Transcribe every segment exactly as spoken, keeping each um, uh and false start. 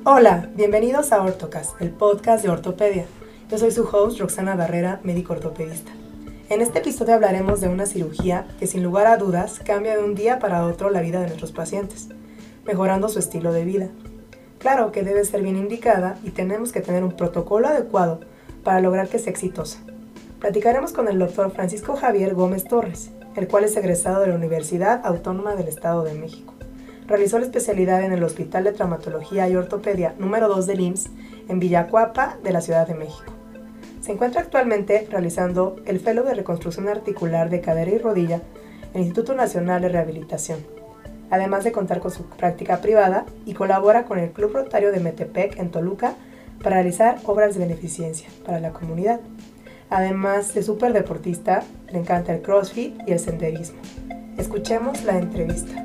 Hola, bienvenidos a Ortocast, el podcast de ortopedia. Yo soy su host, Roxana Barrera, médico ortopedista. En este episodio hablaremos de una cirugía que sin lugar a dudas cambia de un día para otro la vida de nuestros pacientes, mejorando su estilo de vida. Claro que debe ser bien indicada y tenemos que tener un protocolo adecuado para lograr que sea exitosa. Platicaremos con el doctor Francisco Javier Gómez Torres, el cual es egresado de la Universidad Autónoma del Estado de México. Realizó la especialidad en el Hospital de Traumatología y Ortopedia número dos del I M S S en Villacuapa de la Ciudad de México. Se encuentra actualmente realizando el Fellow de Reconstrucción Articular de Cadera y Rodilla en el Instituto Nacional de Rehabilitación, además de contar con su práctica privada y colabora con el Club Rotario de Metepec en Toluca para realizar obras de beneficencia para la comunidad. Además de súper deportista, le encanta el CrossFit y el senderismo. Escuchemos la entrevista.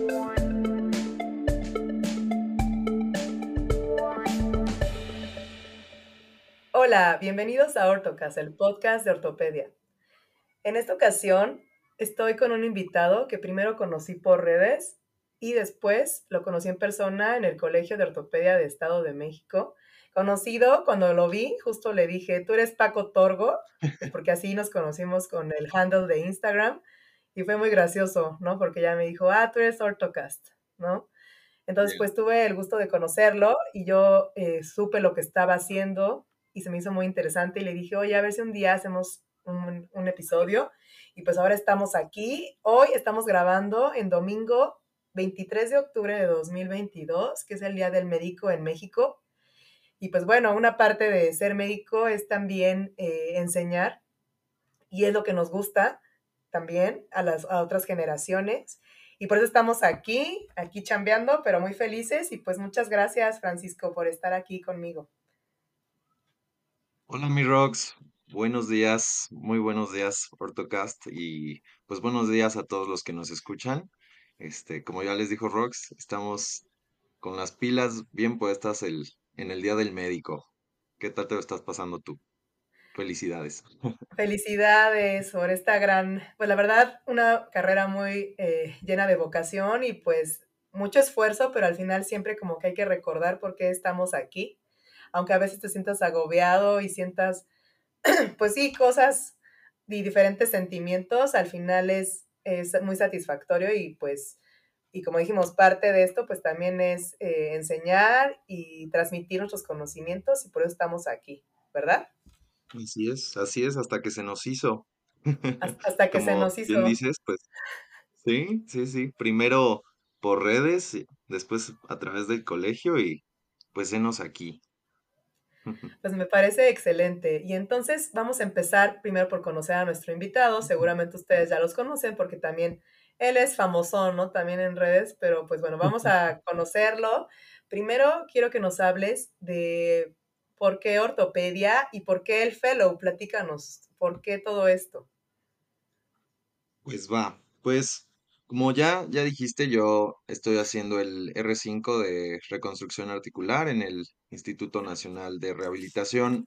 Hola, bienvenidos a Ortocast, el podcast de ortopedia. En esta ocasión estoy con un invitado que primero conocí por redes y después lo conocí en persona en el Colegio de Ortopedia de Estado de México. Conocido, cuando lo vi, justo le dije, tú eres Paco Torgo, pues porque así nos conocimos con el handle de Instagram y fue muy gracioso, ¿no? Porque ella me dijo, ah, tú eres Ortocast, ¿no? Entonces, Bien. pues tuve el gusto de conocerlo y yo eh, supe lo que estaba haciendo y se me hizo muy interesante y le dije, oye, a ver si un día hacemos un, un episodio. Y pues ahora estamos aquí. Hoy estamos grabando en domingo veintitrés de octubre de dos mil veintidós, que es el Día del Médico en México. Y pues bueno, una parte de ser médico es también eh, enseñar y es lo que nos gusta también a las a otras generaciones. Y por eso estamos aquí, aquí chambeando, pero muy felices. Y pues muchas gracias, Francisco, por estar aquí conmigo. Hola, mi Rox. Buenos días, muy buenos días, Ortocast, y pues buenos días a todos los que nos escuchan. Este, como ya les dijo Rox, estamos con las pilas bien puestas el, en el Día del Médico. ¿Qué tal te lo estás pasando tú? Felicidades. Felicidades por esta gran, pues la verdad, una carrera muy eh, llena de vocación y pues mucho esfuerzo, pero al final siempre como que hay que recordar por qué estamos aquí, aunque a veces te sientas agobiado y sientas, pues sí, cosas y diferentes sentimientos, al final es, es muy satisfactorio y pues, y como dijimos, parte de esto pues también es eh, enseñar y transmitir nuestros conocimientos y por eso estamos aquí, ¿verdad? Así es, así es, hasta que se nos hizo. Hasta que se Como nos bien hizo. dices, pues sí, sí, sí. Primero por redes, y después a través del colegio y pues enos aquí. Pues me parece excelente. Y entonces vamos a empezar primero por conocer a nuestro invitado. Seguramente ustedes ya los conocen porque también él es famosón, ¿no? También en redes, pero pues bueno, vamos a conocerlo. Primero quiero que nos hables de por qué ortopedia y por qué el fellow. Platícanos, ¿por qué todo esto? Pues va, pues como ya, ya dijiste, yo estoy haciendo el R cinco de reconstrucción articular en el Instituto Nacional de Rehabilitación,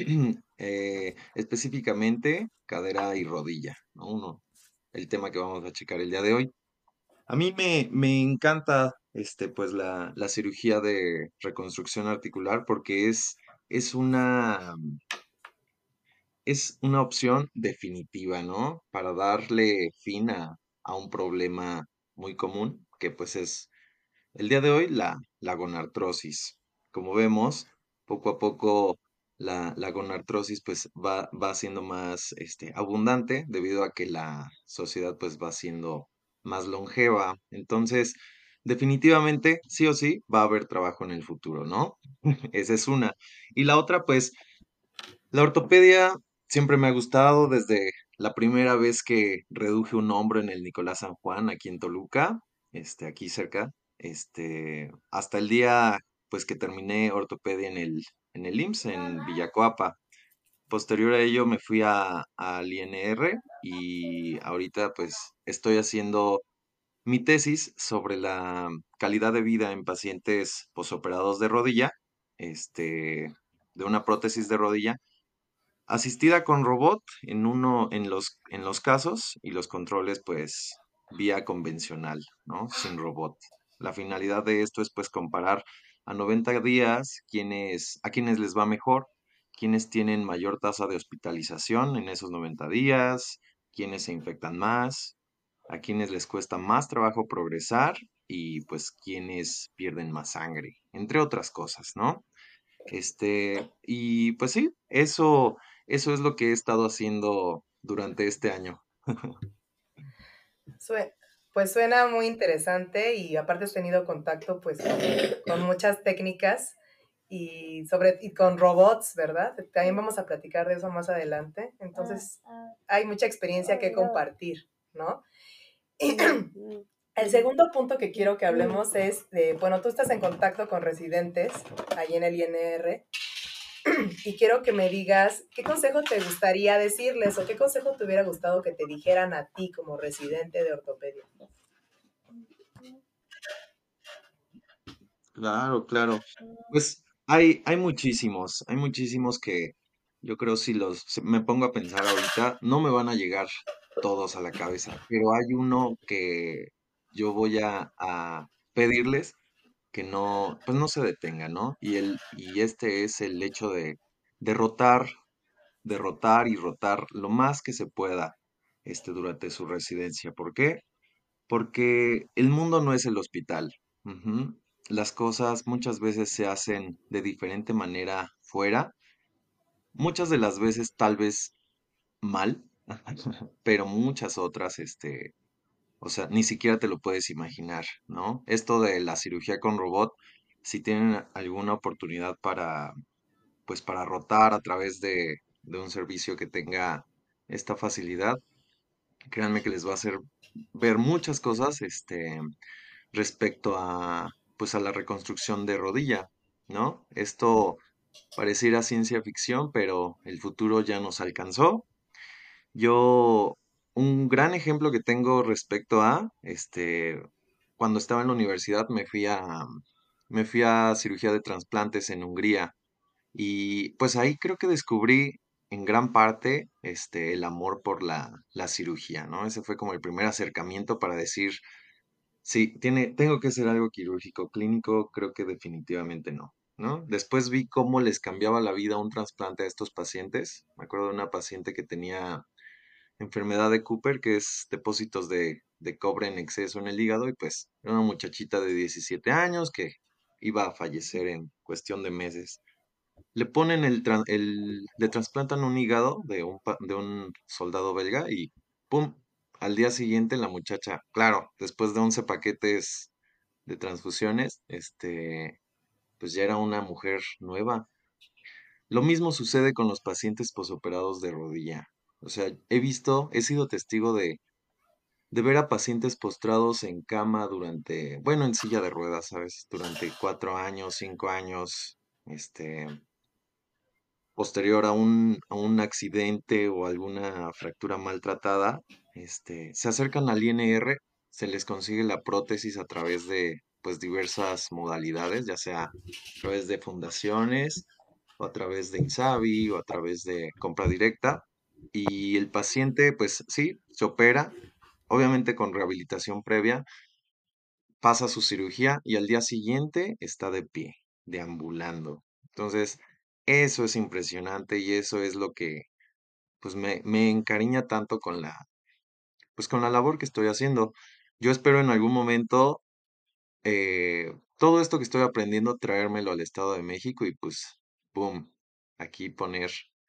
eh, específicamente cadera y rodilla, ¿no? Uno, el tema que vamos a checar el día de hoy. A mí me, me encanta este, pues la, la cirugía de reconstrucción articular porque es, es una es una opción definitiva, ¿no? Para darle fin a, a un problema muy común, que pues es el día de hoy la, la gonartrosis. Como vemos, poco a poco la, la gonartrosis pues va, va siendo más este, abundante debido a que la sociedad pues va siendo más longeva. Entonces, definitivamente, sí o sí, va a haber trabajo en el futuro, ¿no? Esa es una. Y la otra, pues la ortopedia siempre me ha gustado desde la primera vez que reduje un hombro en el Nicolás San Juan, aquí en Toluca, este, aquí cerca, este, hasta el día pues que terminé ortopedia en el, en el I M S S, en Villacoapa. Posterior a ello me fui a, al I N R y ahorita pues estoy haciendo mi tesis sobre la calidad de vida en pacientes posoperados de rodilla, este, de una prótesis de rodilla asistida con robot en uno en los en los casos y los controles pues vía convencional, ¿no? Sin robot. La finalidad de esto es pues comparar a noventa días quiénes, a quienes les va mejor, quienes tienen mayor tasa de hospitalización en esos noventa días, quienes se infectan más, a quienes les cuesta más trabajo progresar y pues quienes pierden más sangre, entre otras cosas, ¿no? Este, y pues sí, eso, eso es lo que he estado haciendo durante este año. Sue- pues suena muy interesante y aparte has tenido contacto pues con, con muchas técnicas y sobre y con robots, ¿verdad? También vamos a platicar de eso más adelante. Entonces, hay mucha experiencia que compartir, ¿no? El segundo punto que quiero que hablemos es de, bueno, tú estás en contacto con residentes ahí en el I N R y quiero que me digas qué consejo te gustaría decirles o qué consejo te hubiera gustado que te dijeran a ti como residente de ortopedia. Claro, claro. Pues hay, hay muchísimos, hay muchísimos que yo creo si los si me pongo a pensar ahorita, no me van a llegar todos a la cabeza, pero hay uno que yo voy a, a pedirles que no, pues no se detengan, ¿no? Y el, y este es el hecho de derrotar, derrotar y rotar lo más que se pueda este, durante su residencia. ¿Por qué? Porque el mundo no es el hospital. Ujú. Las cosas muchas veces se hacen de diferente manera fuera, muchas de las veces tal vez mal, pero muchas otras, este, o sea, ni siquiera te lo puedes imaginar, ¿no? Esto de la cirugía con robot, si tienen alguna oportunidad para, pues para rotar a través de, de un servicio que tenga esta facilidad, créanme que les va a hacer ver muchas cosas, este, respecto a, pues a la reconstrucción de rodilla, ¿no? Esto pareciera ciencia ficción, pero el futuro ya nos alcanzó. Yo, un gran ejemplo que tengo respecto a, este, cuando estaba en la universidad me fui a, me fui a cirugía de trasplantes en Hungría y pues ahí creo que descubrí en gran parte, este, el amor por la, la cirugía, ¿no? Ese fue como el primer acercamiento para decir, sí, tiene, tengo que hacer algo quirúrgico clínico, creo que definitivamente no, ¿no? Después vi cómo les cambiaba la vida un trasplante a estos pacientes. Me acuerdo de una paciente que tenía enfermedad de Cooper, que es depósitos de, de cobre en exceso en el hígado, y pues era una muchachita de diecisiete años que iba a fallecer en cuestión de meses. Le ponen el, tran- el, le trasplantan un hígado de un, pa- de un soldado belga y ¡pum! Al día siguiente la muchacha, claro, después de once paquetes de transfusiones, este, pues ya era una mujer nueva. Lo mismo sucede con los pacientes posoperados de rodilla. O sea, he visto, he sido testigo de, de ver a pacientes postrados en cama durante, bueno, en silla de ruedas, ¿sabes? Durante cuatro años, cinco años, este, posterior a un, a un accidente o alguna fractura maltratada, este, se acercan al I N R, se les consigue la prótesis a través de, pues, diversas modalidades, ya sea a través de fundaciones, o a través de INSABI, o a través de compra directa, y el paciente, pues sí, se opera, obviamente con rehabilitación previa, pasa su cirugía y al día siguiente está de pie, deambulando. Entonces, eso es impresionante y eso es lo que pues me, me encariña tanto con la, pues con la labor que estoy haciendo. Yo espero en algún momento eh, todo esto que estoy aprendiendo traérmelo al Estado de México y pues, boom, aquí poner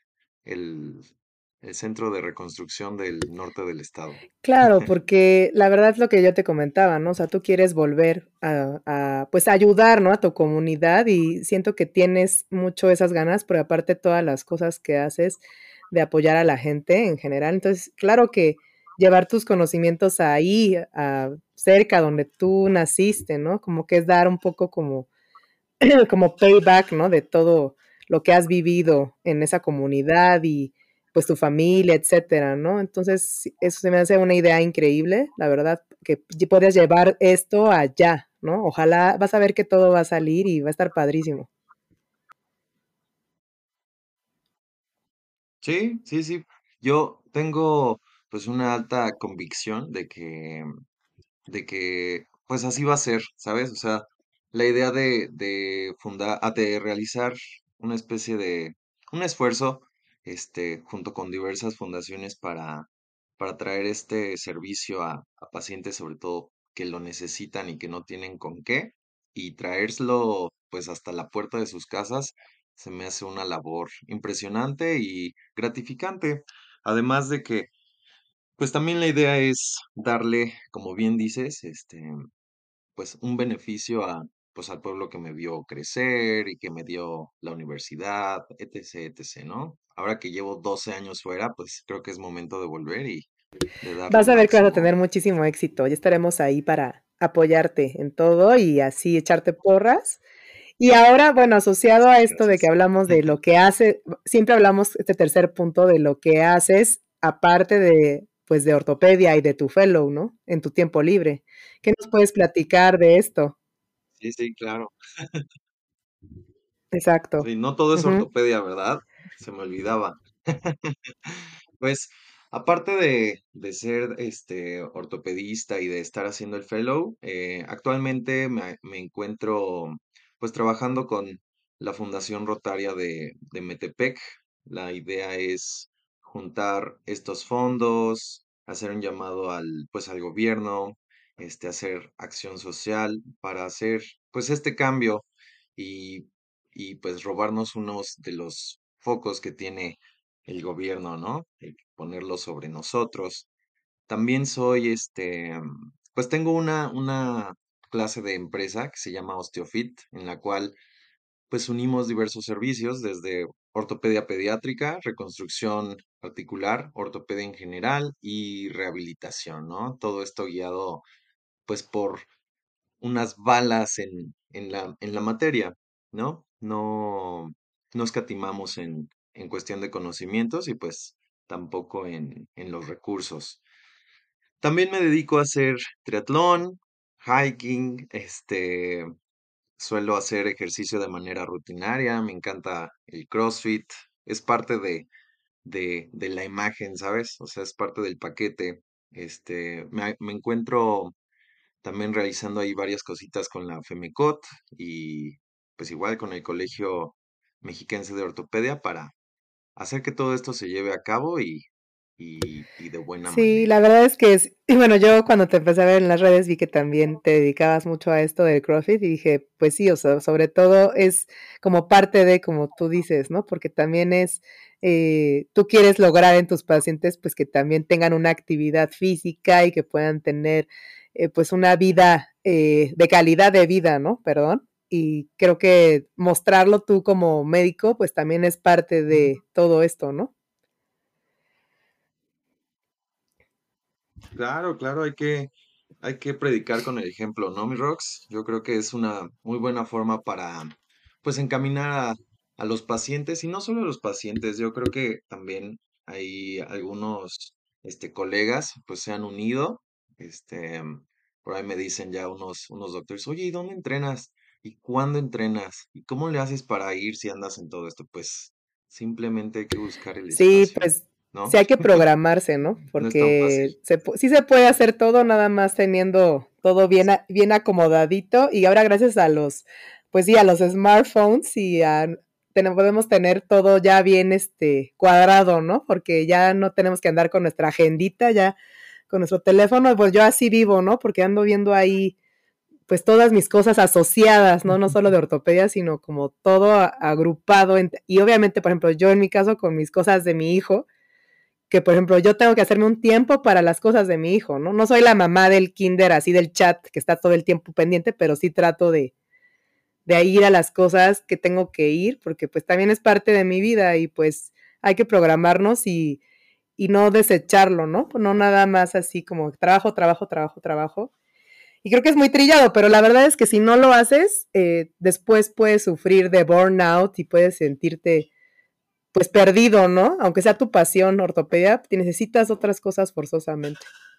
el, el centro de reconstrucción del norte del estado. Claro, porque la verdad es lo que yo te comentaba, ¿no? O sea, tú quieres volver a, a, pues, ayudar, ¿no? A tu comunidad y siento que tienes mucho esas ganas, pero aparte todas las cosas que haces de apoyar a la gente en general. Entonces, claro que llevar tus conocimientos ahí, a, cerca donde tú naciste, ¿no? Como que es dar un poco como como payback, ¿no? De todo lo que has vivido en esa comunidad y pues tu familia, etcétera, ¿no? Entonces, sí, eso se me hace una idea increíble, la verdad, que podrías llevar esto allá, ¿no? Ojalá vas a ver que todo va a salir y va a estar padrísimo. Sí, sí, sí. Yo tengo pues una alta convicción de que, de que pues así va a ser, ¿sabes? O sea, la idea de, de fundar, ah, de realizar una especie de, un esfuerzo, este, junto con diversas fundaciones para, para traer este servicio a, a pacientes, sobre todo que lo necesitan y que no tienen con qué, y traérselo pues hasta la puerta de sus casas, se me hace una labor impresionante y gratificante. Además de que, pues también la idea es darle, como bien dices, este, pues un beneficio a, pues al pueblo que me vio crecer y que me dio la universidad, etc, etc, ¿no? Ahora que llevo doce años fuera, pues creo que es momento de volver y de dar lo Vas a ver que vas a máximo. tener muchísimo éxito. Ya estaremos ahí para apoyarte en todo y así echarte porras. Y ahora, bueno, asociado a Gracias, esto de que gracias. hablamos de lo que hace, siempre hablamos este tercer punto de lo que haces, aparte de, pues, de ortopedia y de tu fellow, ¿no? En tu tiempo libre. ¿Qué nos puedes platicar de esto? Sí, sí, claro. Exacto. Sí, no todo es Ujú. ortopedia, ¿verdad? Se me olvidaba. Pues, aparte de, de ser este ortopedista y de estar haciendo el fellow, eh, actualmente me, me encuentro pues trabajando con la Fundación Rotaria de, de Metepec. La idea es juntar estos fondos, hacer un llamado al pues al gobierno, este, hacer acción social para hacer pues este cambio y, y pues robarnos unos de los focos que tiene el gobierno, ¿no? El ponerlo sobre nosotros. También soy, este, mm, pues tengo una, una clase de empresa que se llama OsteoFit, en la cual pues unimos diversos servicios desde ortopedia pediátrica, reconstrucción articular, ortopedia en general y rehabilitación, ¿no? Todo esto guiado pues por unas balas en, en la, en la materia, ¿no? No, no escatimamos en, en cuestión de conocimientos y pues tampoco en, en los recursos. También me dedico a hacer triatlón, hiking, este, suelo hacer ejercicio de manera rutinaria, me encanta el CrossFit, es parte de, de, de la imagen, ¿sabes? O sea, es parte del paquete. Este, me, me encuentro también realizando ahí varias cositas con la FEMECOT y pues igual con el Colegio Mexiquense de Ortopedia para hacer que todo esto se lleve a cabo y, y, y de buena Sí, manera. la verdad es que es, y bueno, yo cuando te empecé a ver en las redes vi que también te dedicabas mucho a esto del CrossFit y dije, pues sí, o sea, sobre todo es como parte de, como tú dices, ¿no? Porque también es, eh, tú quieres lograr en tus pacientes, pues que también tengan una actividad física y que puedan tener, eh, pues una vida eh, de calidad de vida, ¿no? Perdón. Y creo que mostrarlo tú como médico, pues también es parte de todo esto, ¿no? Claro, claro, hay que, hay que predicar con el ejemplo, ¿no, mi Rox? Yo creo que es una muy buena forma para, pues, encaminar a, a los pacientes y no solo a los pacientes, yo creo que también hay algunos, este, colegas, pues, se han unido, este, por ahí me dicen ya unos, unos doctores, oye, ¿y dónde entrenas? ¿Y cuándo entrenas? ¿Y cómo le haces para ir si andas en todo esto? Pues, simplemente hay que buscar el Sí, espacio, pues sí ¿no? hay que programarse, ¿no? No es tan Porque fácil. se, pu- sí se puede hacer todo nada más teniendo todo bien, a- bien acomodadito y ahora gracias a los, pues sí, a los smartphones y a, ten- podemos tener todo ya bien este cuadrado, ¿no? Porque ya no tenemos que andar con nuestra agendita, ya con nuestro teléfono, pues yo así vivo, ¿no? Porque ando viendo ahí pues todas mis cosas asociadas, ¿no? No solo de ortopedia, sino como todo a- agrupado. en- y obviamente, por ejemplo, yo en mi caso con mis cosas de mi hijo, que por ejemplo yo tengo que hacerme un tiempo para las cosas de mi hijo, ¿no? No soy la mamá del kinder así del chat que está todo el tiempo pendiente, pero sí trato de, de ir a las cosas que tengo que ir, porque pues también es parte de mi vida y pues hay que programarnos y, y no desecharlo, ¿no? No nada más así como trabajo, trabajo, trabajo, trabajo. Y creo que es muy trillado, pero la verdad es que si no lo haces, eh, después puedes sufrir de burnout y puedes sentirte pues perdido, ¿no? Aunque sea tu pasión ortopedia, necesitas otras cosas forzosamente.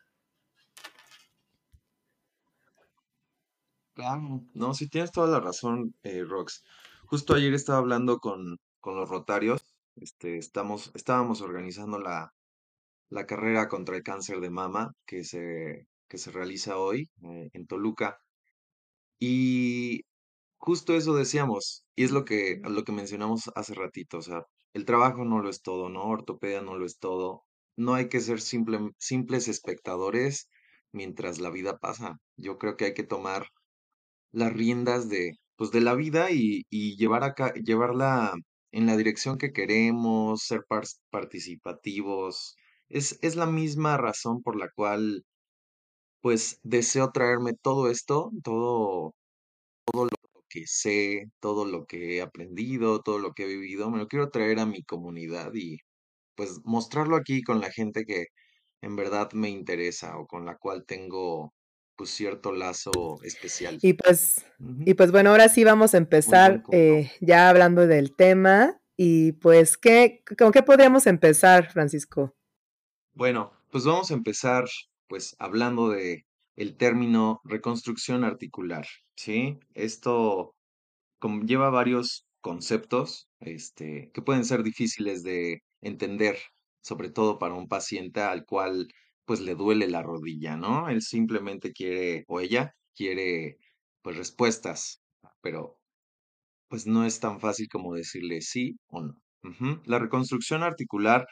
Claro, no, sí tienes toda la razón, eh, Rox. Justo ayer estaba hablando con, con los Rotarios, este, estamos, estábamos organizando la, la carrera contra el cáncer de mama que se, que se realiza hoy eh, en Toluca. justo eso decíamos, y es lo que, lo que mencionamos hace ratito, o sea, el trabajo no lo es todo, ¿no? Ortopedia no lo es todo. No hay que ser simple- simples espectadores mientras la vida pasa. Yo creo que hay que tomar las riendas de, pues, de la vida y, y llevar acá, llevarla en la dirección que queremos, ser par- participativos. Es, es la misma razón por la cual, pues, deseo traerme todo esto, todo lo que sé, todo lo que he aprendido, todo lo que he vivido, me lo quiero traer a mi comunidad y, pues, mostrarlo aquí con la gente que en verdad me interesa o con la cual tengo, pues, cierto lazo especial. Y pues Ujú, y pues bueno, ahora sí vamos a muy buen empezar, punto. eh, ya hablando del tema y pues, ¿qué con qué podríamos empezar, Francisco? Bueno, pues vamos a empezar pues hablando de el término reconstrucción articular, ¿sí? Esto como lleva varios conceptos, este, que pueden ser difíciles de entender, sobre todo para un paciente al cual pues le duele la rodilla, ¿no? Él simplemente quiere, o ella quiere pues respuestas, pero pues no es tan fácil como decirle sí o no. Ujú. La reconstrucción articular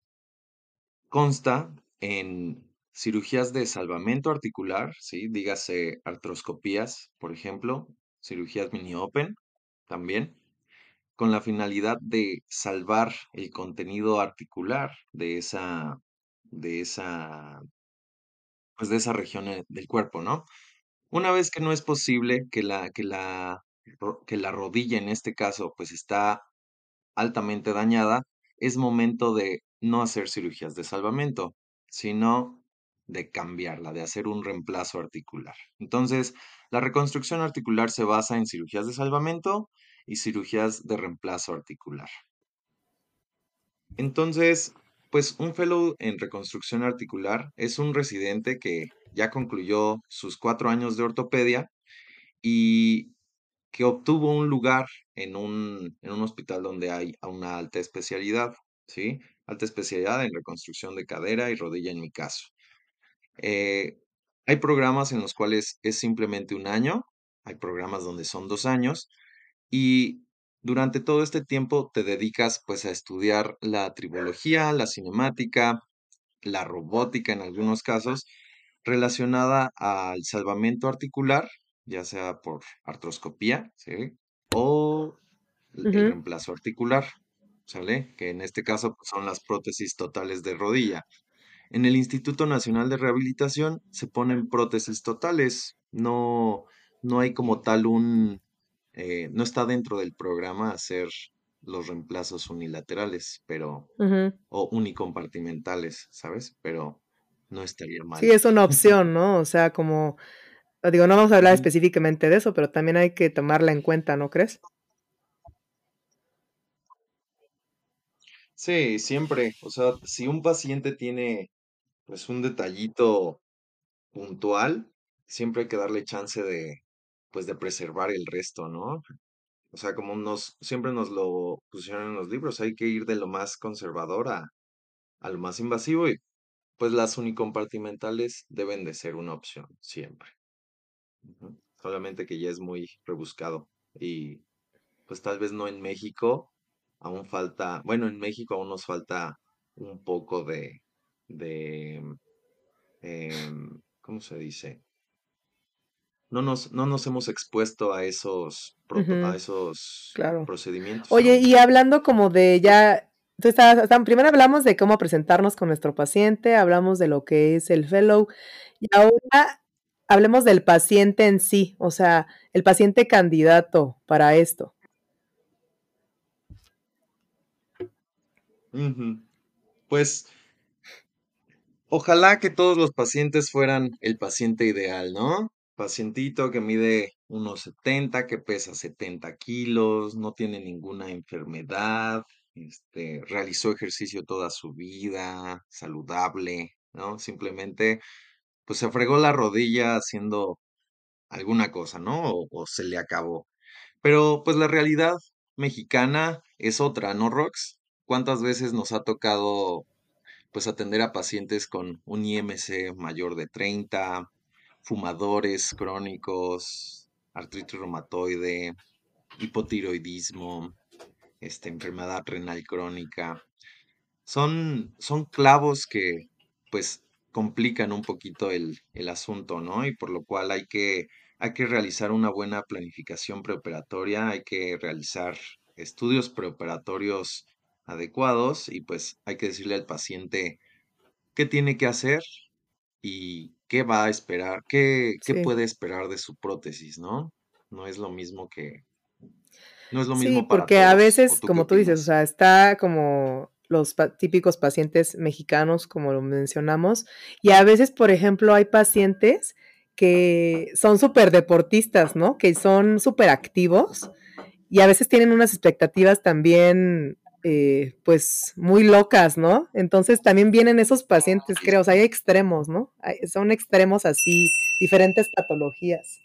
consta en cirugías de salvamento articular, ¿sí? Dígase artroscopías, por ejemplo, cirugías mini open también, con la finalidad de salvar el contenido articular de esa, de esa, pues de esa región eh, del cuerpo, ¿no? Una vez que no es posible que la, que la, ro- que la rodilla en este caso, pues está altamente dañada, es momento de no hacer cirugías de salvamento, sino de cambiarla, de hacer un reemplazo articular. Entonces, la reconstrucción articular se basa en cirugías de salvamento y cirugías de reemplazo articular. Entonces, pues un fellow en reconstrucción articular es un residente que ya concluyó sus cuatro años de ortopedia y que obtuvo un lugar en un, en un hospital donde hay a una alta especialidad, ¿sí? Alta especialidad en reconstrucción de cadera y rodilla en mi caso. Eh, Hay programas en los cuales es simplemente un año, hay programas donde son dos años y durante todo este tiempo te dedicas pues a estudiar la tribología, la cinemática, la robótica en algunos casos, relacionada al salvamento articular, ya sea por artroscopía, ¿sí? O l- el Ujú, reemplazo articular, ¿sale? Que en este caso pues, son las prótesis totales de rodilla. En el Instituto Nacional de Rehabilitación se ponen prótesis totales, no, no hay como tal un, eh, no está dentro del programa hacer los reemplazos unilaterales, pero ujú. o unicompartimentales, ¿sabes? Pero no estaría mal. Sí, es una opción, ¿no? O sea, como, digo, no vamos a hablar Ujú. específicamente de eso, pero también hay que tomarla en cuenta, ¿no crees? Sí, siempre. O sea, si un paciente tiene pues un detallito puntual, siempre hay que darle chance de pues de preservar el resto, ¿no? O sea, como nos siempre nos lo pusieron en los libros, hay que ir de lo más conservador a, a lo más invasivo y pues las unicompartimentales deben de ser una opción siempre. Ujú. Solamente que ya es muy rebuscado y pues tal vez no en México, aún falta, bueno, en México aún nos falta un poco de, de, em, ¿cómo se dice? No nos, no nos hemos expuesto a esos, proto- a Ujú, esos claro. procedimientos Oye, aún. y hablando como de ya, tú estabas, estam- primero hablamos de cómo presentarnos con nuestro paciente, hablamos de lo que es el fellow, y ahora hablemos del paciente en sí, o sea, el paciente candidato para esto. Ujú. Pues ojalá que todos los pacientes fueran el paciente ideal, ¿no? Pacientito que mide unos setenta, que pesa setenta kilos, no tiene ninguna enfermedad, este, realizó ejercicio toda su vida, saludable, ¿no? Simplemente, pues se fregó la rodilla haciendo alguna cosa, ¿no? O, o se le acabó. Pero pues la realidad mexicana es otra, ¿no, Rox? ¿Cuántas veces nos ha tocado pues atender a pacientes con un I M C mayor de treinta, fumadores crónicos, artritis reumatoide, hipotiroidismo, este, enfermedad renal crónica. Son, son clavos que pues complican un poquito el, el asunto, ¿no? Y por lo cual hay que, hay que realizar una buena planificación preoperatoria, hay que realizar estudios preoperatorios adecuados y pues hay que decirle al paciente qué tiene que hacer y qué va a esperar, qué, qué Sí. puede esperar de su prótesis, ¿no? No es lo mismo que, no es lo Sí, mismo para porque a todos. ¿O veces, tú qué como tú dices, o opinas? sea, está como los pa típicos pacientes mexicanos, como lo mencionamos, y a veces, por ejemplo, hay pacientes que son superdeportistas, ¿no? Que son superactivos y a veces tienen unas expectativas también, eh, pues, muy locas, ¿no? Entonces, también vienen esos pacientes, Sí, creo, o sea, hay extremos, ¿no? Hay son extremos así, diferentes patologías.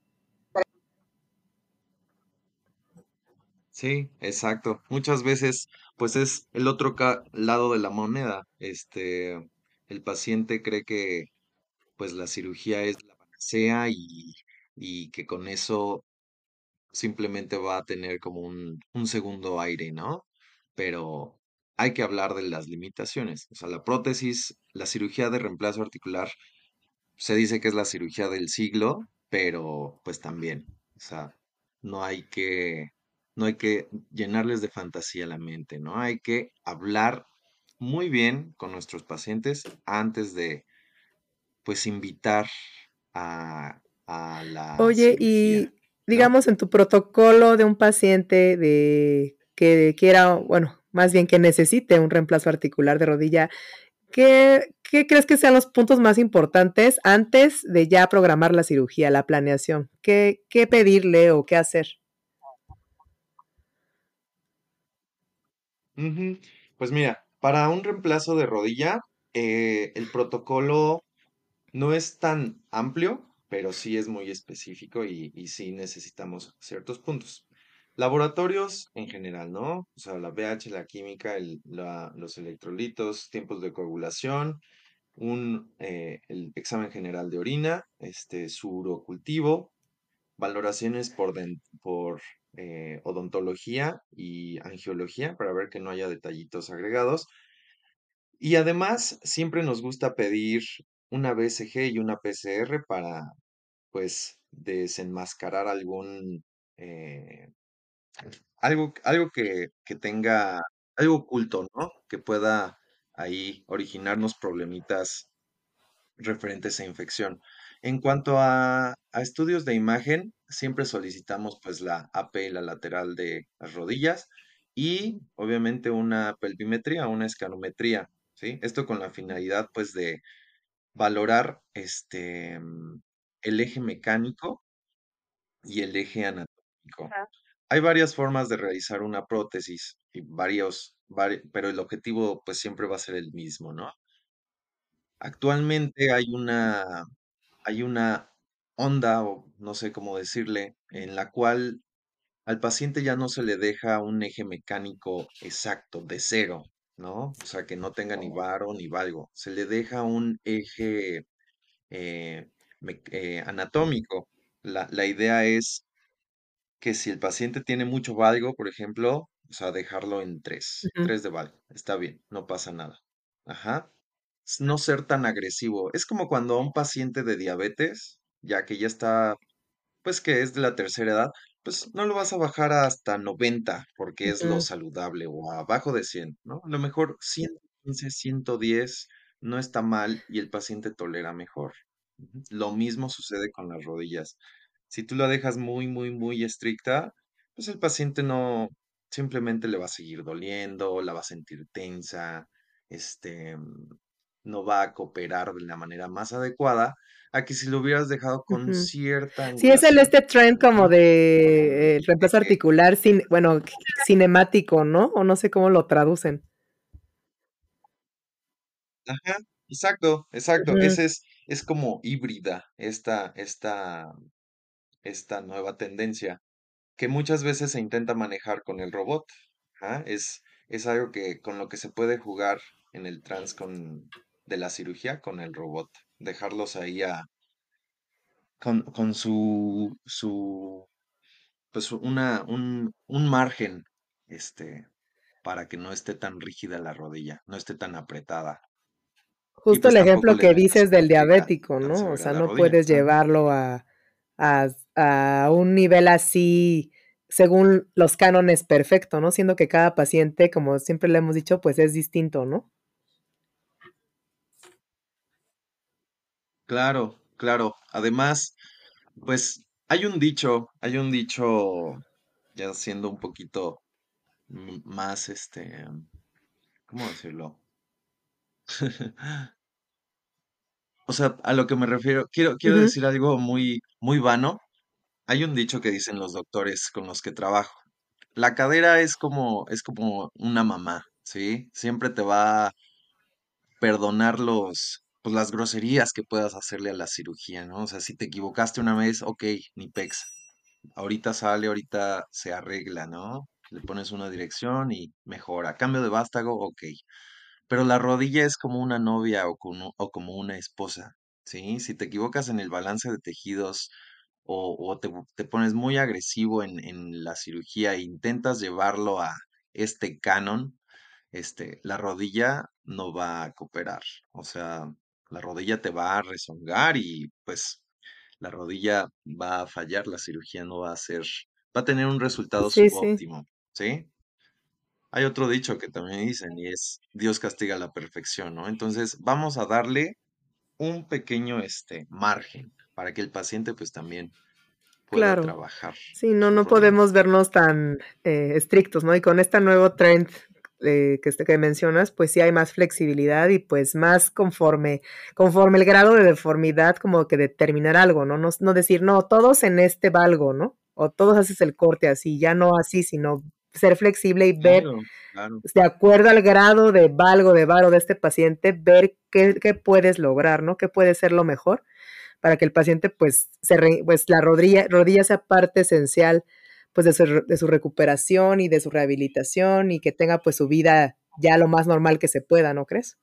sí, exacto. Muchas veces, pues es el otro ca- lado de la moneda. Este, el paciente cree que, pues la cirugía es la panacea y, y que con eso simplemente va a tener como un, un segundo aire, ¿no? Pero hay que hablar de las limitaciones. O sea, la prótesis, la cirugía de reemplazo articular se dice que es la cirugía del siglo, pero pues también, o sea, no hay que, no hay que llenarles de fantasía la mente, ¿no? Hay que hablar muy bien con nuestros pacientes antes de, pues, invitar a, a la Oye, cirugía, y ¿no? digamos en tu protocolo de un paciente de que quiera, bueno, más bien que necesite un reemplazo articular de rodilla, ¿qué, qué crees que sean los puntos más importantes antes de ya programar la cirugía, la planeación? ¿Qué, qué pedirle o qué hacer? Ujú. Pues mira, para un reemplazo de rodilla, eh, el protocolo no es tan amplio, pero sí es muy específico y, y sí necesitamos ciertos puntos. Laboratorios en general, ¿no? O sea, la pH, la química, el- la- los electrolitos, tiempos de coagulación, un, eh, el examen general de orina, este, su urocultivo, valoraciones por, den- por eh, odontología y angiología para ver que no haya detallitos agregados. Y además, siempre nos gusta pedir una B C G y una P C R para, pues, desenmascarar algún, eh, algo, algo que, que tenga, algo oculto, ¿no? Que pueda ahí originarnos problemitas referentes a infección. En cuanto a, a estudios de imagen, siempre solicitamos pues la A P, la lateral de las rodillas y obviamente una pelvimetría, una escanometría, ¿sí? Esto con la finalidad pues de valorar este mm, el eje mecánico y el eje anatómico. Ajá. Hay varias formas de realizar una prótesis y varios, vari- pero el objetivo pues siempre va a ser el mismo, ¿no? Actualmente hay una hay una onda, o no sé cómo decirle, en la cual al paciente ya no se le deja un eje mecánico exacto, de cero, ¿no? O sea, que no tenga ni varo ni valgo. Se le deja un eje eh, me- eh, anatómico. La, la idea es que si el paciente tiene mucho valgo, por ejemplo, o sea, dejarlo en tres, Ujú, tres de valgo. Está bien, no pasa nada. Ajá. S- No ser tan agresivo. Es como cuando a un paciente de diabetes, ya que ya está, pues que es de la tercera edad, pues no lo vas a bajar hasta noventa porque es lo ujú, saludable o abajo de cien, ¿no? A lo mejor ciento quince, ciento diez no está mal y el paciente tolera mejor. Ujú. Lo mismo sucede con las rodillas. Si tú la dejas muy, muy, muy estricta, pues el paciente no, simplemente le va a seguir doliendo, la va a sentir tensa, este, mm, no va a cooperar de la manera más adecuada a que si lo hubieras dejado con ujú. cierta Sí, es el angulación. este trend como Ujú. Con de un eh, el reemplazo eje. articular, cin- bueno, cinemático, ¿no? O no sé cómo lo traducen. Ajá, exacto, exacto. Ujú, Ese es, es como híbrida esta, esta, esta nueva tendencia que muchas veces se intenta manejar con el robot. Ajá, es, es algo que con lo que se puede jugar en el trans con, de la cirugía con el robot. Dejarlos ahí a, con, con su, su, pues una, un, un margen, este, para que no esté tan rígida la rodilla, no esté tan apretada. Y Justo pues el tampoco ejemplo le que dañas dices del tan fea, diabético, tan ¿no? O severa sea, la no rodilla. puedes Ajá. llevarlo a, a, a un nivel así según los cánones perfecto, ¿no? Siendo que cada paciente, como siempre le hemos dicho, pues es distinto, ¿no? Claro, claro. Además, pues hay un dicho, hay un dicho, ya siendo un poquito mm, más, este, ¿cómo decirlo? O sea, a lo que me refiero, quiero, quiero Ujú. decir algo muy, muy vano. Hay un dicho que dicen los doctores con los que trabajo. La cadera es como, es como una mamá, ¿sí? Siempre te va a perdonar los, pues las groserías que puedas hacerle a la cirugía, ¿no? O sea, si te equivocaste una vez, ok, ni pex. Ahorita sale, ahorita se arregla, ¿no? Le pones una dirección y mejora. Cambio de vástago, ok. Pero la rodilla es como una novia o como, o como una esposa, ¿sí? Si te equivocas en el balance de tejidos o, o te, te pones muy agresivo en, en la cirugía e intentas llevarlo a este canon, este, la rodilla no va a cooperar. O sea, la rodilla te va a rezongar y pues la rodilla va a fallar, la cirugía no va a ser, va a tener un resultado Sí, sí, subóptimo, ¿sí? Hay otro dicho que también dicen y es Dios castiga la perfección, ¿no? Entonces vamos a darle un pequeño este margen para que el paciente pues también pueda claro. trabajar Sí, no, su no rodilla. podemos vernos tan eh, estrictos, ¿no? Y con este nuevo trend eh, que, este- que mencionas, pues sí hay más flexibilidad y pues más conforme, conforme el grado de deformidad, como que determinar algo, ¿no? No, no decir, no, todos en este valgo, ¿no? O todos haces el corte así, ya no así, sino ser flexible y ver Claro, claro. de acuerdo al grado de valgo, de varo de este paciente, ver qué, qué puedes lograr, ¿no? ¿Qué puede ser lo mejor? Para que el paciente pues, se re, pues la rodilla, rodilla sea parte esencial pues de su, de su recuperación y de su rehabilitación y que tenga pues su vida ya lo más normal que se pueda, ¿no crees?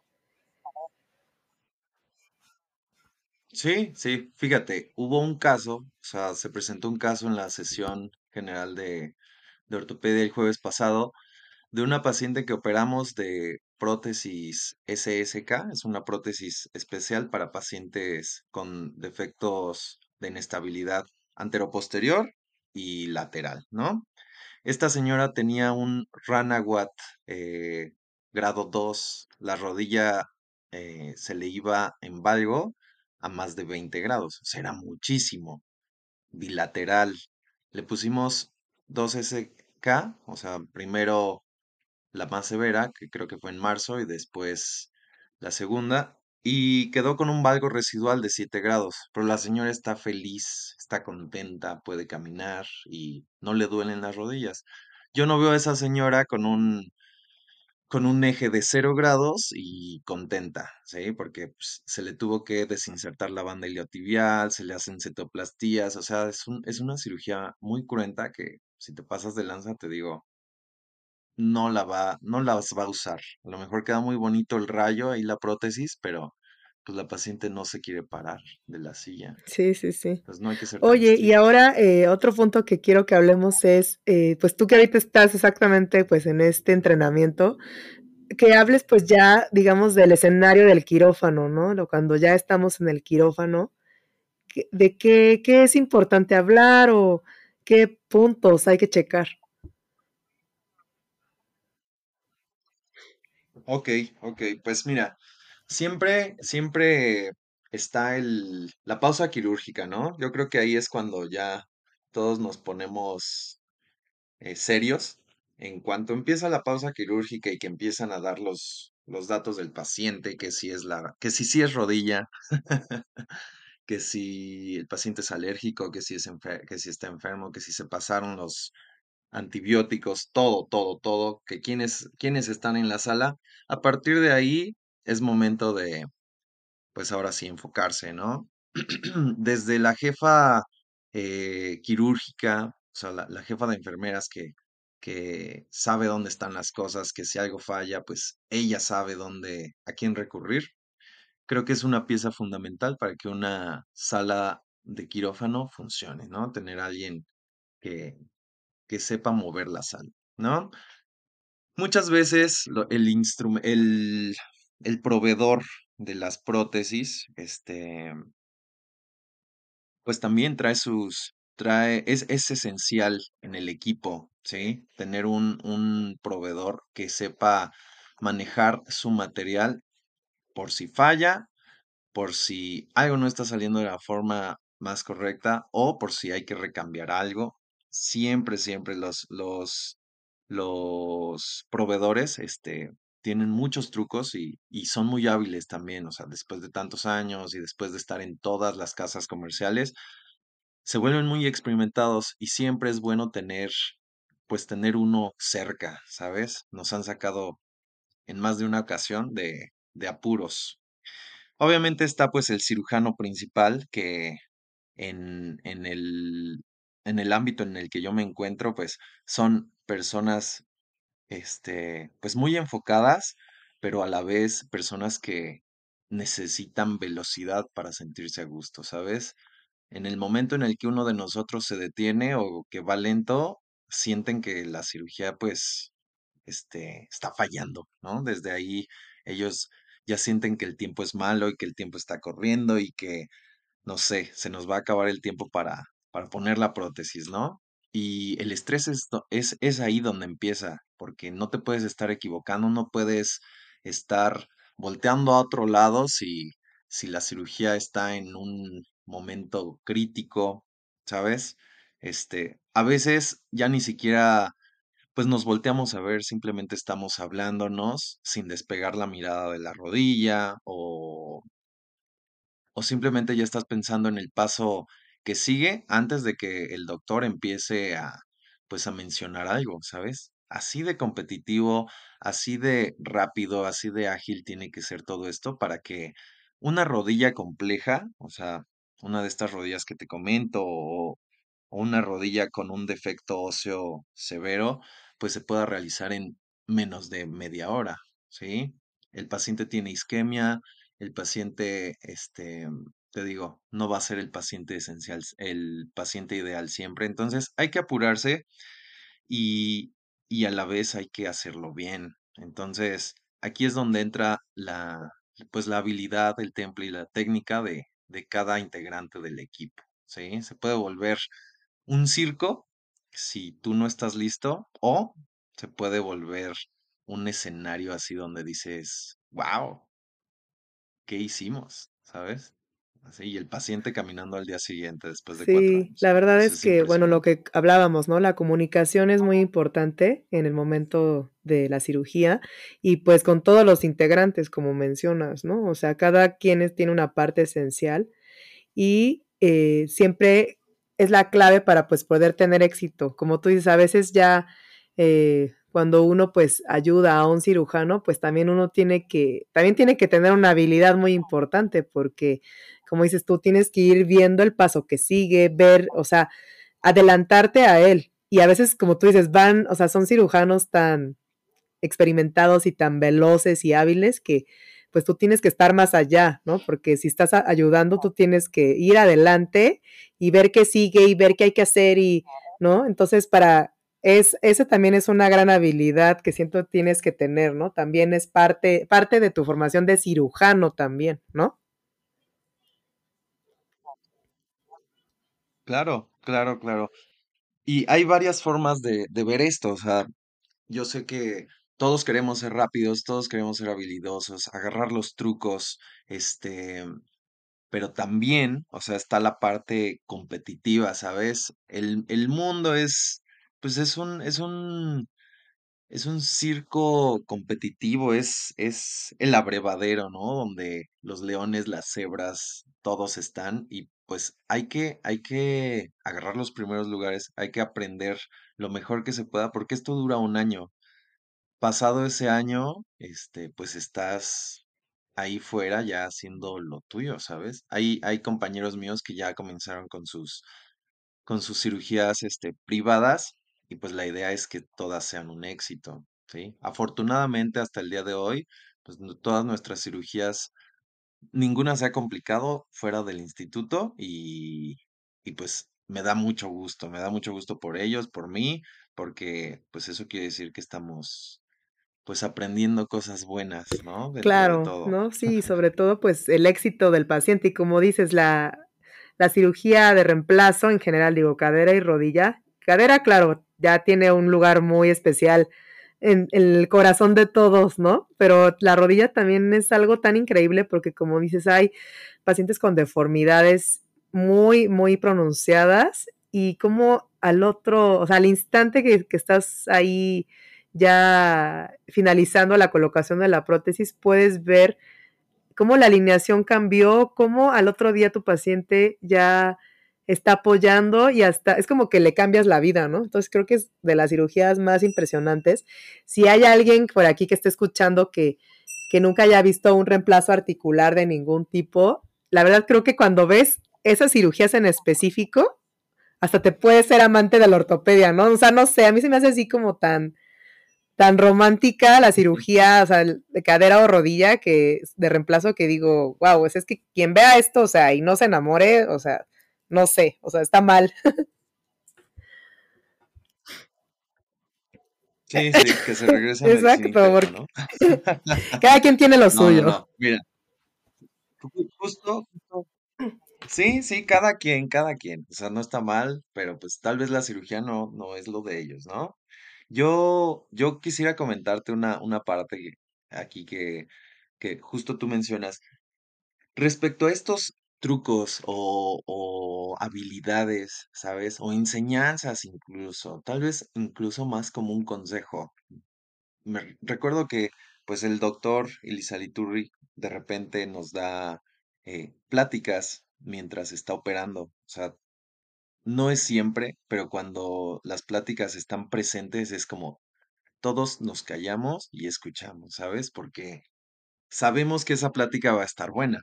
Sí, sí, fíjate, hubo un caso, o sea, se presentó un caso en la sesión general de, de ortopedia el jueves pasado de una paciente que operamos de prótesis S S K, es una prótesis especial para pacientes con defectos de inestabilidad anteroposterior y lateral, ¿no? Esta señora tenía un Ranawat eh, grado dos, la rodilla eh, se le iba en valgo a más de veinte grados, o sea, era muchísimo, bilateral. Le pusimos dos S K, o sea, primero la más severa, que creo que fue en marzo, y después la segunda, y quedó con un valgo residual de siete grados, pero la señora está feliz, está contenta, puede caminar y no le duelen las rodillas. Yo no veo a esa señora con un, con un eje de cero grados y contenta, ¿sí? Porque pues, se le tuvo que desinsertar la banda iliotibial, se le hacen cetoplastías, o sea, es un, es una cirugía muy cruenta que si te pasas de lanza, te digo, no la va, no las va a usar. A lo mejor queda muy bonito el rayo y la prótesis, pero pues la paciente no se quiere parar de la silla. Sí, sí, sí. Entonces no hay que ser tan Oye, y estrictos. ahora eh, otro punto que quiero que hablemos es, eh, pues tú que ahorita estás exactamente pues en este entrenamiento, que hables pues ya, digamos, del escenario del quirófano, ¿no? Lo, cuando ya estamos en el quirófano, que- de qué, qué es importante hablar o qué puntos hay que checar. Ok, ok, pues mira, siempre, siempre está el, la pausa quirúrgica, ¿no? Yo creo que ahí es cuando ya todos nos ponemos eh, serios. En cuanto empieza la pausa quirúrgica y que empiezan a dar los, los datos del paciente, que si es la, que si sí es rodilla, que si el paciente es alérgico, que si es enfer- que si está enfermo, que si se pasaron los antibióticos, todo, todo, todo, que quienes, quienes están en la sala. A partir de ahí es momento de, pues ahora sí, enfocarse, ¿no? Desde la jefa eh, quirúrgica, o sea, la, la jefa de enfermeras que, que sabe dónde están las cosas, que si algo falla, pues ella sabe dónde, a quién recurrir. Creo que es una pieza fundamental para que una sala de quirófano funcione, ¿no? Tener a alguien que, que sepa mover la sal, ¿no? Muchas veces lo- el instrum- el, el proveedor de las prótesis, este, pues también trae sus, trae, es, es esencial en el equipo, ¿sí? Tener un, un proveedor que sepa manejar su material por si falla, por si algo no está saliendo de la forma más correcta o por si hay que recambiar algo. Siempre, siempre los, los, los proveedores, este, tienen muchos trucos y, y son muy hábiles también. O sea, después de tantos años y después de estar en todas las casas comerciales, se vuelven muy experimentados y siempre es bueno tener, pues tener uno cerca, ¿sabes? Nos han sacado en más de una ocasión de, de apuros. Obviamente está pues el cirujano principal que en, en el, en el ámbito en el que yo me encuentro, pues son personas, este, pues muy enfocadas, pero a la vez personas que necesitan velocidad para sentirse a gusto, ¿sabes? En el momento en el que uno de nosotros se detiene o que va lento, sienten que la cirugía pues este, está fallando, ¿no? Desde ahí ellos ya sienten que el tiempo es malo y que el tiempo está corriendo y que no sé, se nos va a acabar el tiempo para, para poner la prótesis, ¿no? Y el estrés es, do- es, es ahí donde empieza, porque no te puedes estar equivocando, no puedes estar volteando a otro lado si, si la cirugía está en un momento crítico, ¿sabes? Este, a veces ya ni siquiera, pues nos volteamos a ver, simplemente estamos hablándonos sin despegar la mirada de la rodilla o o simplemente ya estás pensando en el paso que sigue antes de que el doctor empiece a, pues a mencionar algo, ¿sabes? Así de competitivo, así de rápido, así de ágil tiene que ser todo esto para que una rodilla compleja, o sea, una de estas rodillas que te comento, o, o una rodilla con un defecto óseo severo, pues se pueda realizar en menos de media hora, ¿sí? El paciente tiene isquemia, el paciente, este, te digo, no va a ser el paciente esencial, el paciente ideal siempre. Entonces hay que apurarse y, y a la vez hay que hacerlo bien. Entonces aquí es donde entra la, pues la habilidad, el temple y la técnica de, de cada integrante del equipo. ¿Sí? Se puede volver un circo si tú no estás listo o se puede volver un escenario así donde dices, wow, ¿qué hicimos? ¿Sabes? Así, y el paciente caminando al día siguiente después de cuatro Sí, años. la verdad Eso es es que, bueno, lo impresionante. que hablábamos, ¿no? La comunicación es muy importante en el momento de la cirugía y pues con todos los integrantes, como mencionas, ¿no? O sea, cada quien es- tiene una parte esencial y eh, siempre es la clave para pues poder tener éxito. Como tú dices, a veces ya eh, cuando uno pues ayuda a un cirujano, pues también uno tiene que, también tiene que tener una habilidad muy importante porque, como dices tú, tienes que ir viendo el paso que sigue, ver, o sea, adelantarte a él. Y a veces, como tú dices, van, o sea, son cirujanos tan experimentados y tan veloces y hábiles que pues tú tienes que estar más allá, ¿no? Porque si estás a- ayudando, tú tienes que ir adelante y ver qué sigue y ver qué hay que hacer y, ¿no? Entonces, para, es, ese también es una gran habilidad que siento tienes que tener, ¿no? También es parte, parte de tu formación de cirujano también, ¿no? Claro, claro, claro. Y hay varias formas de, de ver esto. O sea, yo sé que todos queremos ser rápidos, todos queremos ser habilidosos, agarrar los trucos, este, pero también, o sea, está la parte competitiva, ¿sabes? El, el mundo es, pues es un, es un Es un circo competitivo, es, es el abrevadero, ¿no? Donde los leones, las cebras, todos están y pues hay que, hay que agarrar los primeros lugares, hay que aprender lo mejor que se pueda, porque esto dura un año. Pasado ese año, este, pues estás ahí fuera ya haciendo lo tuyo, ¿sabes? Hay, hay compañeros míos que ya comenzaron con sus con sus cirugías este, privadas y pues la idea es que todas sean un éxito, ¿sí? Afortunadamente hasta el día de hoy, pues no- todas nuestras cirugías ninguna se ha complicado fuera del instituto y, y pues me da mucho gusto, me da mucho gusto por ellos, por mí, porque pues eso quiere decir que estamos pues aprendiendo cosas buenas, ¿no? Dentro de Claro, todo. ¿no? Sí, sobre todo, pues, el éxito del paciente y como dices, la la cirugía de reemplazo en general, digo, cadera y rodilla. Cadera, claro, ya tiene un lugar muy especial en en el corazón de todos, ¿no? Pero la rodilla también es algo tan increíble porque, como dices, hay pacientes con deformidades muy, muy pronunciadas y como al otro, o sea, al instante que que estás ahí ya finalizando la colocación de la prótesis, puedes ver cómo la alineación cambió, cómo al otro día tu paciente ya está apoyando y hasta es como que le cambias la vida, ¿no? Entonces creo que es de las cirugías más impresionantes. Si hay alguien por aquí que esté escuchando que, que nunca haya visto un reemplazo articular de ningún tipo, la verdad creo que cuando ves esas cirugías en específico, hasta te puedes ser amante de la ortopedia, ¿no? O sea, no sé, a mí se me hace así como tan, tan romántica la cirugía, o sea, de cadera o rodilla que de reemplazo que digo, wow, pues es que quien vea esto, o sea, y no se enamore, o sea, no sé, o sea, está mal. Sí, sí, que se regrese a medicina Exacto, interna, porque ¿no? cada quien tiene lo No, no, suyo. no. Mira, ju- justo, justo. Sí, sí, cada quien, cada quien. O sea, no está mal, pero pues tal vez la cirugía no, no es lo de ellos, ¿no? Yo, yo quisiera comentarte una, una parte que- aquí que, que justo tú mencionas. Respecto a estos trucos o, o habilidades, ¿sabes? O enseñanzas incluso, tal vez incluso más como un consejo. Me recuerdo que pues el doctor Iturri de repente nos da eh, pláticas mientras está operando. O sea, no es siempre, pero cuando las pláticas están presentes es como todos nos callamos y escuchamos, ¿sabes? Porque sabemos que esa plática va a estar buena.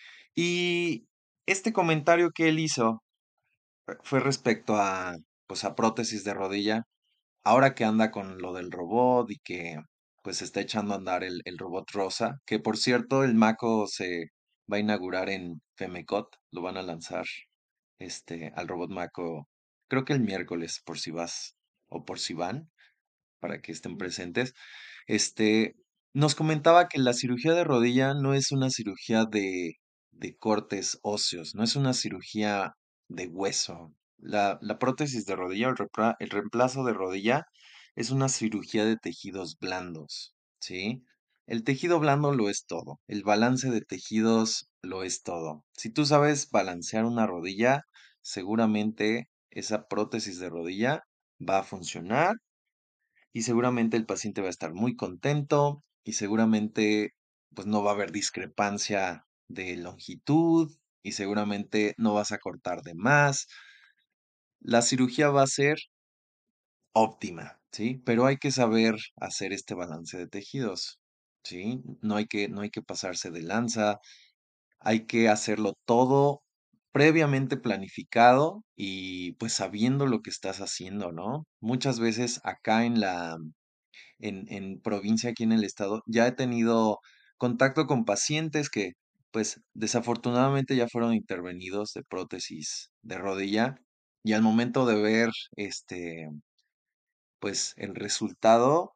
Y este comentario que él hizo eh, fue respecto a, pues, a prótesis de rodilla. Ahora que anda con lo del robot y que pues está echando a andar el, el robot rosa, que por cierto el Mako se va a inaugurar en Femecot, lo van a lanzar este al robot Mako, creo que el miércoles por si vas o por si van, para que estén presentes. Este, nos comentaba que la cirugía de rodilla no es una cirugía de, de cortes óseos, no es una cirugía de hueso. La, la prótesis de rodilla, el, repra- el reemplazo de rodilla, es una cirugía de tejidos blandos, ¿sí? El tejido blando lo es todo, el balance de tejidos lo es todo. Si tú sabes balancear una rodilla, seguramente esa prótesis de rodilla va a funcionar y seguramente el paciente va a estar muy contento y seguramente pues no va a haber discrepancia de longitud y seguramente no vas a cortar de más. La cirugía va a ser óptima, ¿sí? Pero hay que saber hacer este balance de tejidos, ¿sí? No hay que, no hay que pasarse de lanza, hay que hacerlo todo previamente planificado y pues sabiendo lo que estás haciendo, ¿no? Muchas veces acá en la en, en provincia aquí en el estado, ya he tenido contacto con pacientes que, pues, desafortunadamente ya fueron intervenidos de prótesis de rodilla y al momento de ver, este, pues, el resultado,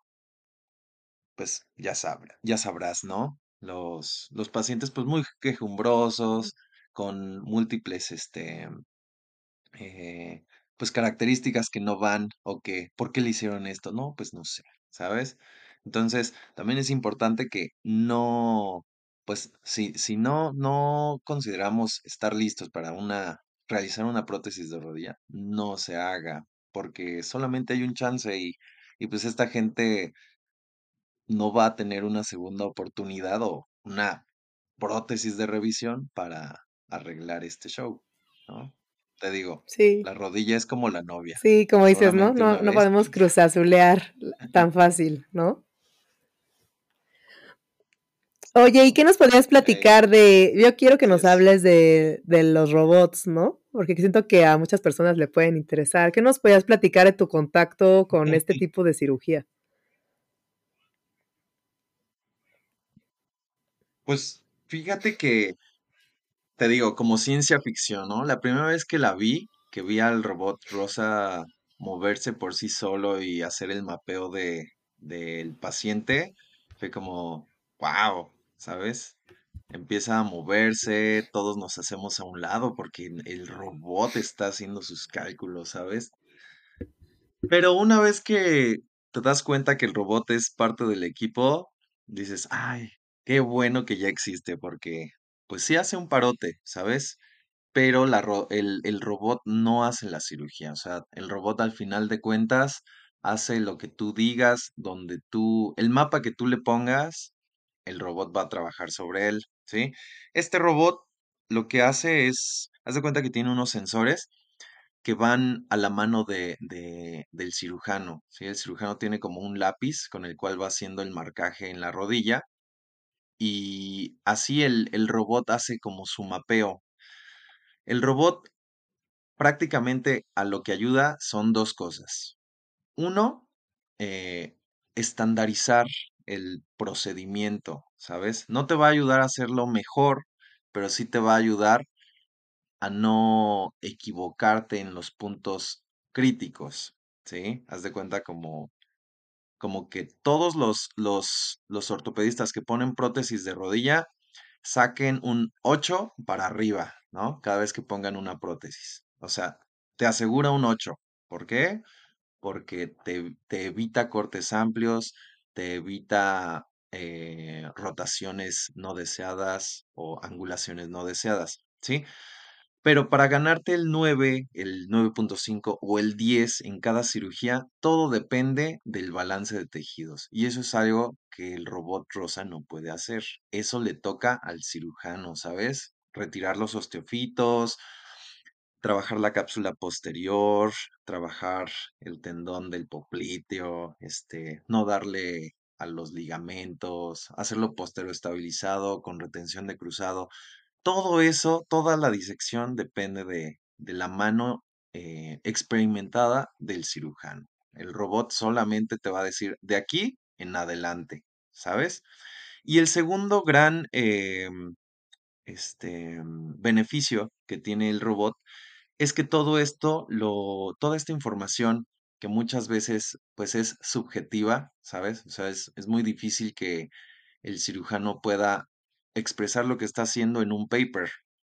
pues, ya sabrá, ya sabrás, ¿no? Los, los pacientes, pues, muy quejumbrosos, con múltiples, este, eh, pues características que no van o que, ¿por qué le hicieron esto? No, pues no sé, ¿sabes? Entonces, también es importante que no, pues si, si no, no consideramos estar listos para una, realizar una prótesis de rodilla, no se haga, porque solamente hay un chance y, y pues esta gente no va a tener una segunda oportunidad o una prótesis de revisión para arreglar este show, ¿no? Te digo, Sí, la rodilla es como la novia, sí, como dices, ¿no? solamente No, una no vez podemos y ya. cruzazulear tan fácil, ¿no? Oye, ¿y qué nos podrías Ey, platicar de, yo quiero que así nos es. hables de, de los robots, ¿no? Porque siento que a muchas personas le pueden interesar. ¿Qué nos podrías platicar de tu contacto con este tipo de cirugía? Pues Fíjate que, te digo, como ciencia ficción, ¿no? La primera vez que la vi, que vi al robot Rosa moverse por sí solo y hacer el mapeo de, del paciente, fue como, wow, ¿sabes? Empieza a moverse, todos nos hacemos a un lado porque el robot está haciendo sus cálculos, ¿sabes? Pero una vez que te das cuenta que el robot es parte del equipo, dices, ay, qué bueno que ya existe, porque pues sí hace un parote, ¿sabes? Pero la ro- el, el robot no hace la cirugía, o sea, el robot al final de cuentas hace lo que tú digas, donde tú, el mapa que tú le pongas, el robot va a trabajar sobre él, ¿sí? Este robot lo que hace es, haz de cuenta que tiene unos sensores que van a la mano de, de- del cirujano, ¿sí? El cirujano tiene como un lápiz con el cual va haciendo el marcaje en la rodilla y así el, el robot hace como su mapeo. El robot prácticamente a lo que ayuda son dos cosas. Uno, eh, estandarizar el procedimiento, ¿sabes? No te va a ayudar a hacerlo mejor, pero sí te va a ayudar a no equivocarte en los puntos críticos, ¿sí? Haz de cuenta como, como que todos los, los, los ortopedistas que ponen prótesis de rodilla saquen un ocho para arriba, ¿no? Cada vez que pongan una prótesis. O sea, te asegura un ocho. ¿Por qué? Porque te, te evita cortes amplios, te evita eh, rotaciones no deseadas o angulaciones no deseadas, ¿sí? Pero para ganarte el nueve, el nueve punto cinco o el diez en cada cirugía, todo depende del balance de tejidos. Y eso es algo que el robot rosa no puede hacer. Eso le toca al cirujano, ¿sabes? Retirar los osteofitos, trabajar la cápsula posterior, trabajar el tendón del popliteo, este, no darle a los ligamentos, hacerlo postero estabilizado con retención de cruzado. Todo eso, toda la disección depende de, de la mano eh, experimentada del cirujano. El robot solamente te va a decir de aquí en adelante, ¿sabes? Y el segundo gran em, este, mm, beneficio que tiene el robot es que todo esto, lo, toda esta información que muchas veces pues es subjetiva, ¿sabes? O sea, es, es muy difícil que el cirujano pueda expresar lo que está haciendo en un paper,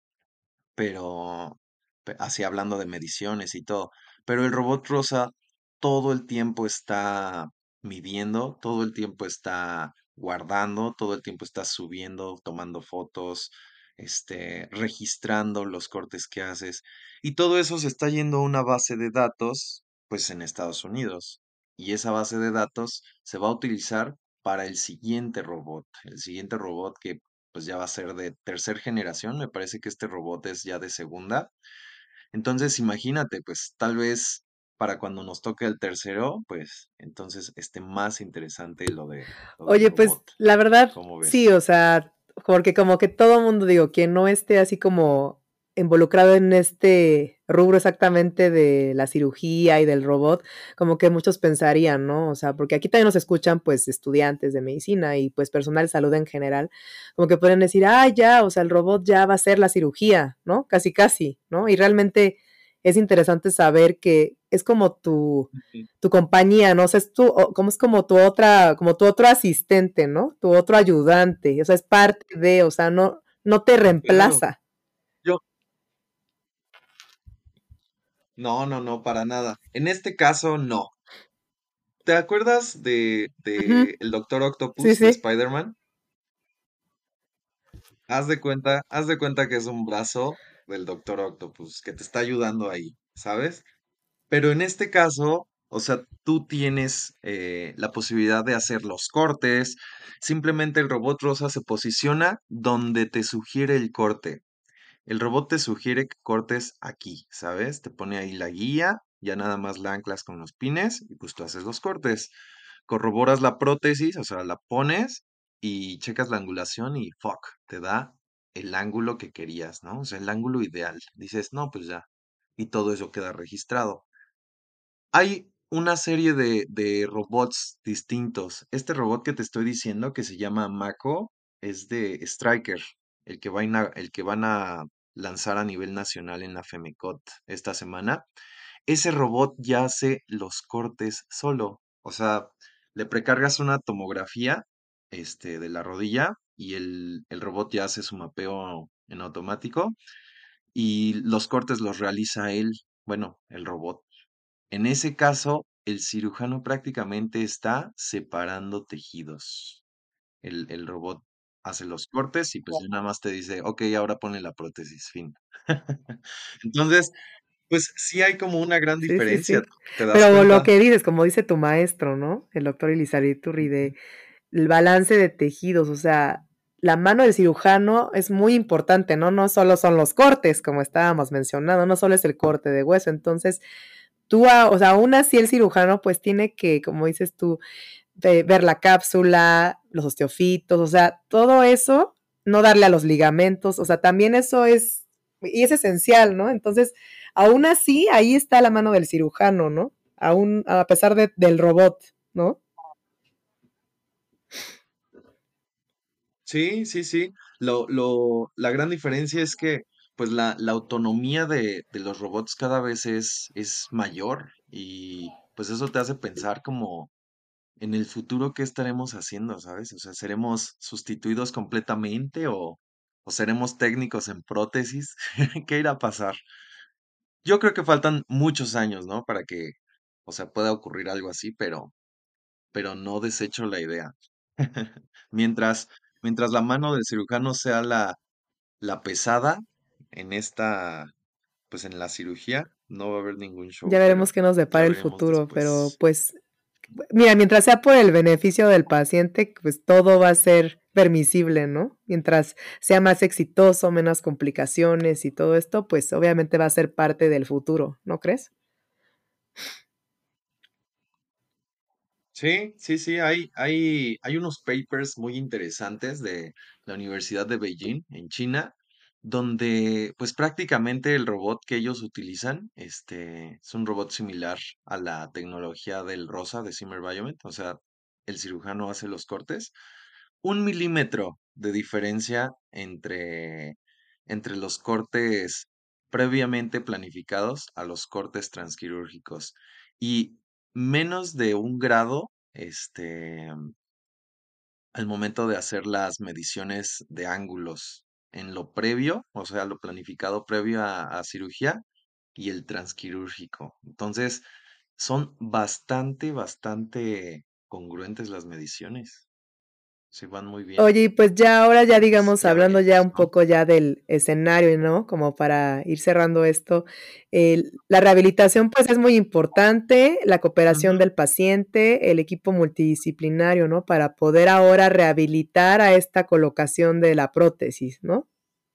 pero pe- así hablando de mediciones y todo. Pero el robot rosa todo el tiempo está midiendo, todo el tiempo está guardando, todo el tiempo está subiendo, tomando fotos, este, registrando los cortes que haces. Y todo eso se está yendo a una base de datos, pues en Estados Unidos. Y esa base de datos se va a utilizar para el siguiente robot, el siguiente robot que pues ya va a ser de tercer generación, me parece que este robot es ya de segunda. Entonces, imagínate, pues tal vez para cuando nos toque el tercero, pues entonces esté más interesante lo de lo del Oye, pues robot. la verdad, ¿Cómo sí, ves? o sea, porque como que todo mundo, digo, quien no esté así como involucrado en este rubro exactamente de la cirugía y del robot, como que muchos pensarían, ¿no? O sea, porque aquí también nos escuchan pues estudiantes de medicina y pues personal de salud en general, como que pueden decir, ah, ya, o sea, el robot ya va a hacer la cirugía, ¿no? Casi, casi, ¿no? Y realmente es interesante saber que es como tu, Ujú. tu compañía, ¿no? O sea, es tu, o- como es como tu otra, como tu otro asistente, ¿no? Tu otro ayudante, o sea, es parte de, o sea, no, no te Claro, reemplaza. yo, no, no, no, para nada. En este caso, no. ¿Te acuerdas de, Ujú, de el Doctor sí, Octopus de sí. Spider-Man? Haz de cuenta, haz de cuenta que es un brazo del Doctor Octopus que te está ayudando ahí, ¿sabes? Pero en este caso, o sea, tú tienes eh, la posibilidad de hacer los cortes. Simplemente el robot rosa se posiciona donde te sugiere el corte. El robot te sugiere que cortes aquí, ¿sabes? Te pone ahí la guía, ya nada más la anclas con los pines y pues tú haces los cortes. Corroboras la prótesis, o sea, la pones y checas la angulación y fuck, te da el ángulo que querías, ¿no? O sea, el ángulo ideal. Dices, no, pues ya. Y todo eso queda registrado. Hay una serie de, de robots distintos. Este robot que te estoy diciendo, que se llama Mako, es de Stryker. el que van a, el que van a lanzar a nivel nacional en la FEMECOT esta semana, ese robot ya hace los cortes solo. O sea, le precargas una tomografía, este, de la rodilla y el, el robot ya hace su mapeo en automático y los cortes los realiza él, bueno, el robot. En ese caso, el cirujano prácticamente está separando tejidos. El, el robot hace los cortes y pues ya nada más te dice, ok, ahora ponle la prótesis, fin. Entonces, pues sí hay como una gran Sí, sí, diferencia, sí. ¿te das Pero lo cuenta? que dices, como dice tu maestro, ¿no? El doctor Elizabeth de Ujú. el balance de tejidos, o sea, la mano del cirujano es muy importante, ¿no? No solo son los cortes, como estábamos mencionando, no solo es el corte de hueso. Entonces, tú, a- o sea, aún así el cirujano pues tiene que, como dices tú, de ver la cápsula, los osteofitos, o sea, todo eso, no darle a los ligamentos, o sea, también eso es, y es esencial, ¿no? Entonces, aún así, ahí está la mano del cirujano, ¿no? Aún, a pesar de, del robot, ¿no? Sí, sí, sí. Lo, lo, la gran diferencia es que pues la, la autonomía de, de los robots cada vez es, es mayor y pues eso te hace pensar como en el futuro qué estaremos haciendo, ¿sabes? O sea, ¿seremos sustituidos completamente o, o seremos técnicos en prótesis? ¿Qué irá a pasar? Yo creo que faltan muchos años, ¿no? Para que, o sea, pueda ocurrir algo así, pero, pero no desecho la idea. Mientras, mientras la mano del cirujano sea la, la pesada en esta, pues en la cirugía, no va a haber ningún Ya show, veremos pero qué nos ya depara el veremos futuro, pero después. pues, mira, mientras sea por el beneficio del paciente, pues todo va a ser permisible, ¿no? Mientras sea más exitoso, menos complicaciones y todo esto, pues obviamente va a ser parte del futuro, ¿no crees? Sí, sí, sí, hay, hay, hay unos papers muy interesantes de la Universidad de Beijing, en China, donde pues prácticamente el robot que ellos utilizan, este, es un robot similar a la tecnología del ROSA de Zimmer Biomet, o sea, el cirujano hace los cortes, un milímetro de diferencia entre, entre los cortes previamente planificados a los cortes transquirúrgicos. Y menos de un grado, este, al momento de hacer las mediciones de ángulos en lo previo, o sea, lo planificado previo a, a cirugía y el transquirúrgico. Entonces, son bastante, bastante congruentes las mediciones. Se van muy bien. Oye, y pues ya ahora ya Pero pues digamos, ya hablando ya veremos, un ¿no? poco ya del escenario, ¿no? Como para ir cerrando esto, el- la rehabilitación pues es muy importante, la cooperación Ujú. del paciente, el equipo multidisciplinario, ¿no? Para poder ahora rehabilitar a esta colocación de la prótesis, ¿no?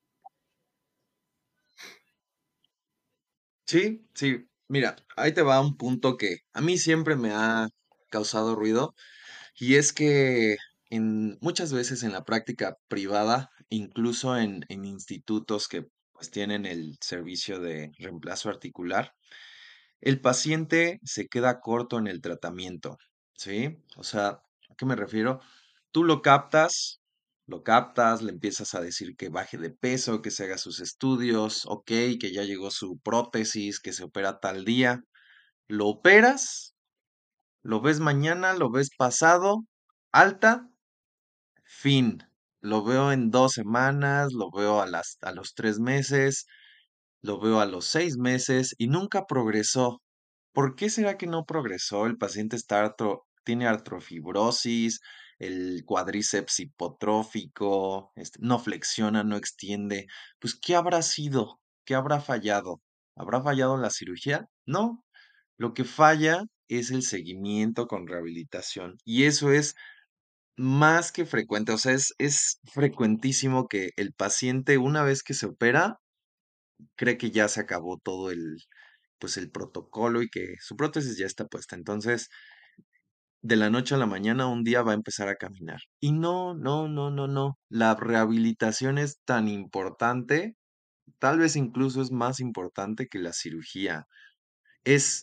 Sí, sí. Mira, ahí te va un punto que a mí siempre me ha causado ruido. Y es que en, muchas veces en la práctica privada, incluso en, en institutos que pues tienen el servicio de reemplazo articular, el paciente se queda corto en el tratamiento, ¿sí? O sea, ¿a qué me refiero? Tú lo captas, lo captas, le empiezas a decir que baje de peso, que se haga sus estudios, ok, que ya llegó su prótesis, que se opera tal día, lo operas, lo ves mañana, lo ves pasado, alta. Fin. Lo veo en dos semanas, lo veo a las, a los tres meses, lo veo a los seis meses y nunca progresó. ¿Por qué será que no progresó? El paciente está artro- tiene artrofibrosis, el cuádriceps hipotrófico, este, no flexiona, no extiende. Pues, ¿qué habrá sido? ¿Qué habrá fallado? ¿Habrá fallado la cirugía? No. Lo que falla es el seguimiento con rehabilitación. Y eso es más que frecuente, o sea, es, es frecuentísimo que el paciente, una vez que se opera, cree que ya se acabó todo el, pues el protocolo y que su prótesis ya está puesta. Entonces, de la noche a la mañana, un día va a empezar a caminar. Y no, no, no, no, no. La rehabilitación es tan importante, tal vez incluso es más importante que la cirugía. Es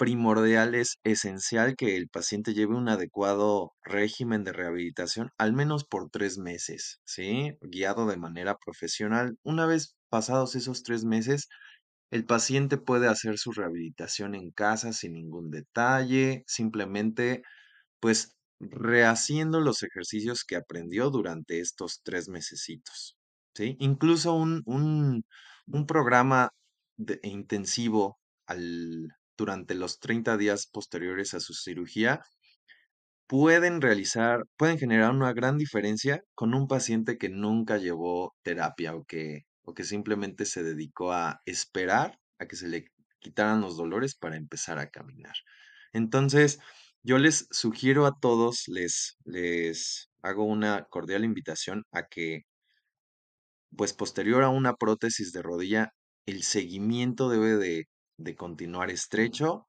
primordial, es esencial que el paciente lleve un adecuado régimen de rehabilitación, al menos por tres meses, ¿sí? Guiado de manera profesional. Una vez pasados esos tres meses, el paciente puede hacer su rehabilitación en casa sin ningún detalle, simplemente pues rehaciendo los ejercicios que aprendió durante estos tres mesecitos, ¿sí? Incluso un, un, un programa de- intensivo al, durante los treinta días posteriores a su cirugía pueden realizar, pueden generar una gran diferencia con un paciente que nunca llevó terapia o que, o que simplemente se dedicó a esperar a que se le quitaran los dolores para empezar a caminar. Entonces, yo les sugiero a todos, les, les hago una cordial invitación a que, pues posterior a una prótesis de rodilla, el seguimiento debe de, de continuar estrecho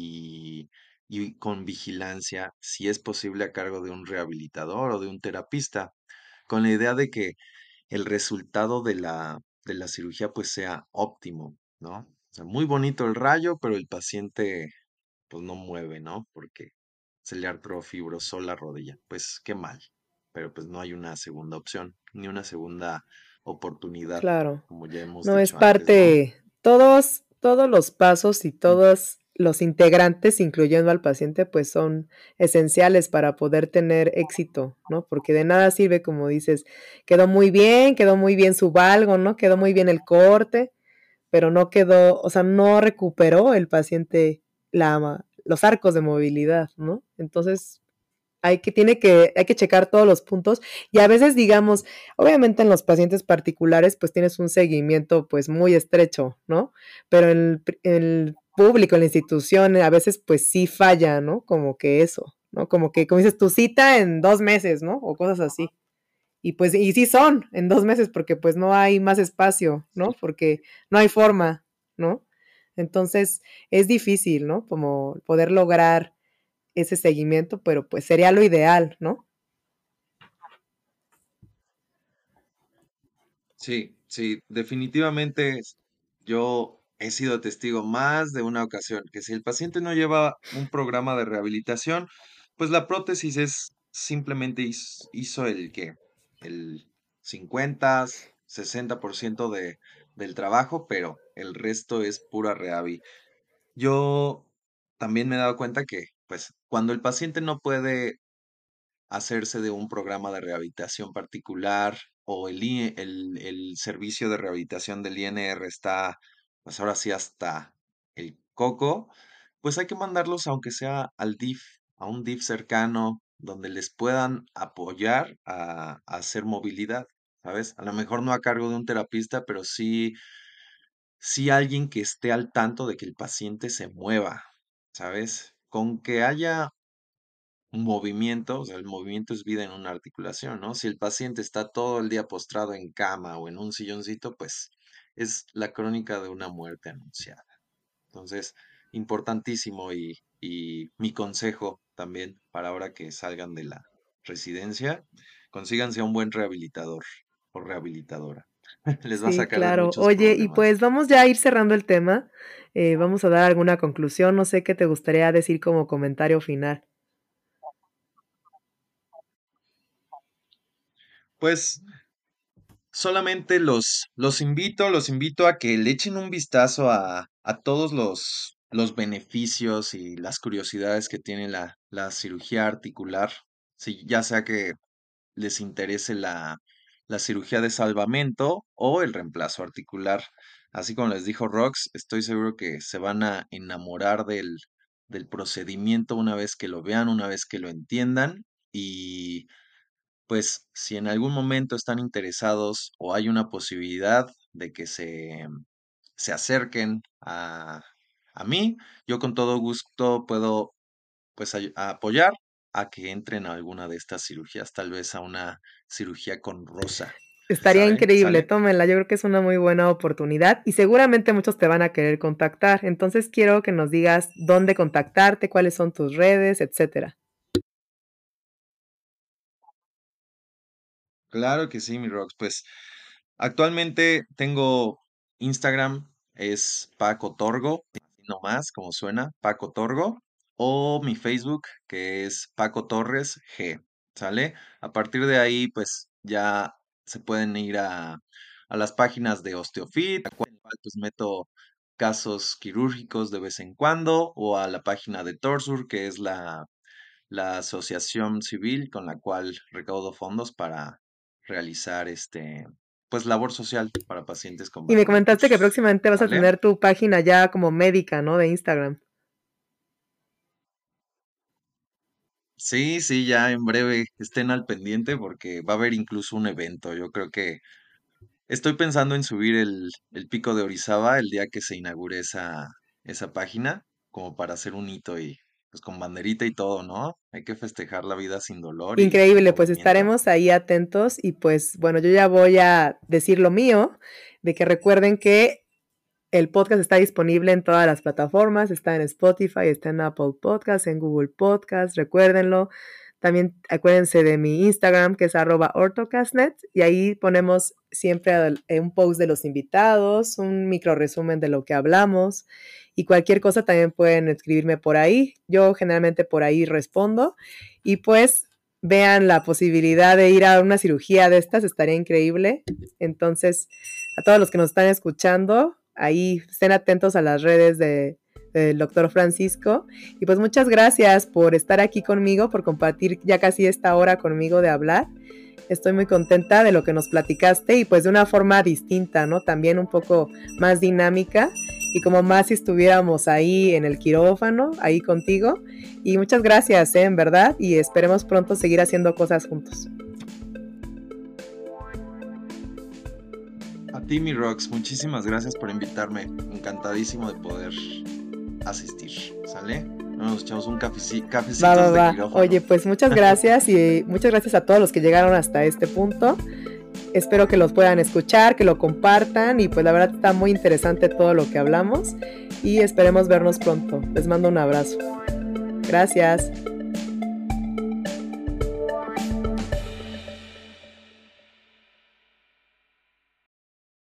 y, y con vigilancia, si es posible, a cargo de un rehabilitador o de un terapista, con la idea de que el resultado de la, de la cirugía pues sea óptimo, ¿no? O sea, muy bonito el rayo, pero el paciente pues no mueve, ¿no? Porque se le artrofibrosó la rodilla. Pues qué mal. Pero pues no hay una segunda opción, ni una segunda oportunidad, Claro. como ya hemos No, es dicho antes, ¿no? parte, todos, todos los pasos y todos los integrantes, incluyendo al paciente, pues son esenciales para poder tener éxito, ¿no? Porque de nada sirve, como dices, quedó muy bien, quedó muy bien su valgo, ¿no? Quedó muy bien el corte, pero no quedó, o sea, no recuperó el paciente la, los arcos de movilidad, ¿no? Entonces, hay que, tiene que, hay que checar todos los puntos y a veces, digamos, obviamente en los pacientes particulares, pues tienes un seguimiento pues muy estrecho, ¿no? Pero en el, en el público, en la institución, a veces pues sí falla, ¿no? Como que eso, ¿no? Como que, como dices, tu cita en dos meses, ¿no? O cosas así. Y pues, y sí son en dos meses porque pues no hay más espacio, ¿no? Sí. Porque no hay forma, ¿no? Entonces es difícil, ¿no? Como poder lograr ese seguimiento, pero pues sería lo ideal, ¿no? Sí, sí, definitivamente es- yo he sido testigo más de una ocasión que si el paciente no lleva un programa de rehabilitación, pues la prótesis es simplemente his- hizo el que el cincuenta, sesenta por ciento de, del trabajo, pero el resto es pura rehabi. Yo también me he dado cuenta que, pues, cuando el paciente no puede hacerse de un programa de rehabilitación particular o el, I- el, el servicio de rehabilitación del I N R está, pues ahora sí, hasta el coco, pues hay que mandarlos aunque sea al D I F, a un D I F cercano, donde les puedan apoyar a, a hacer movilidad, ¿sabes? A lo mejor no a cargo de un terapista, pero sí, sí alguien que esté al tanto de que el paciente se mueva, ¿sabes? Con que haya movimiento, o sea, el movimiento es vida en una articulación, ¿no? Si el paciente está todo el día postrado en cama o en un silloncito, pues es la crónica de una muerte anunciada. Entonces, importantísimo y, y mi consejo también para ahora que salgan de la residencia, consíganse a un buen rehabilitador o rehabilitadora. Les va a Sí, sacar de claro. muchos Oye, y problemas. pues vamos ya a ir cerrando el tema. Eh, vamos a dar alguna conclusión. No sé qué te gustaría decir como comentario final. Pues solamente los, los invito, los invito a que le echen un vistazo a, a todos los, los beneficios y las curiosidades que tiene la, la cirugía articular. Si ya sea que les interese la, la cirugía de salvamento o el reemplazo articular. Así como les dijo Rox, estoy seguro que se van a enamorar del, del procedimiento una vez que lo vean, una vez que lo entiendan. Y pues si en algún momento están interesados o hay una posibilidad de que se, se acerquen a, a mí, yo con todo gusto puedo pues ay- a apoyar a que entren a alguna de estas cirugías, tal vez a una cirugía con rosa, Estaría ¿sabe? increíble, ¿Sale? tómenla. Yo creo que es una muy buena oportunidad y seguramente muchos te van a querer contactar. Entonces quiero que nos digas dónde contactarte, cuáles son tus redes, etcétera. Claro que sí, mi Rox. Pues actualmente tengo Instagram, es Paco Torgo. nomás, como suena, Paco Torgo, o mi Facebook, que es Paco Torres G, ¿sale? A partir de ahí, pues ya se pueden ir a, a las páginas de Osteofit, a cual pues meto casos quirúrgicos de vez en cuando, o a la página de Torsur, que es la, la asociación civil con la cual recaudo fondos para realizar este, pues labor social para pacientes con Y me bajos comentaste que recursos, próximamente vas a ¿sale? tener tu página ya como médica, ¿no? De Instagram. Sí, sí, ya en breve estén al pendiente porque va a haber incluso un evento. Yo creo que estoy pensando en subir el, el Pico de Orizaba el día que se inaugure esa, esa página, como para hacer un hito y pues con banderita y todo, ¿no? Hay que festejar la vida sin dolor y sin Increíble, pues movimiento. estaremos ahí atentos y pues bueno, yo ya voy a decir lo mío, de que recuerden que el podcast está disponible en todas las plataformas, está en Spotify, está en Apple Podcasts, en Google Podcasts, recuérdenlo. También acuérdense de mi Instagram, que es arroba ortocastnet, y ahí ponemos siempre un post de los invitados, un micro resumen de lo que hablamos, y cualquier cosa también pueden escribirme por ahí. Yo generalmente por ahí respondo, y pues vean la posibilidad de ir a una cirugía de estas, estaría increíble. Entonces, a todos los que nos están escuchando, ahí estén atentos a las redes de, del doctor Francisco. Y pues muchas gracias por estar aquí conmigo, por compartir ya casi esta hora conmigo de hablar. Estoy muy contenta de lo que nos platicaste y pues de una forma distinta, ¿no? También un poco más dinámica y como más si estuviéramos ahí en el quirófano, ahí contigo. Y muchas gracias, ¿eh? En verdad, y esperemos pronto seguir haciendo cosas juntos. A ti, mi Rox, muchísimas gracias por invitarme. Encantadísimo de poder asistir, ¿sale? Nos echamos un cafeci- Va, va, cafecitos de va. Oye, quirófano. pues muchas gracias y muchas gracias a todos los que llegaron hasta este punto. Espero que los puedan escuchar, que lo compartan y pues la verdad está muy interesante todo lo que hablamos y esperemos vernos pronto. Les mando un abrazo. Gracias.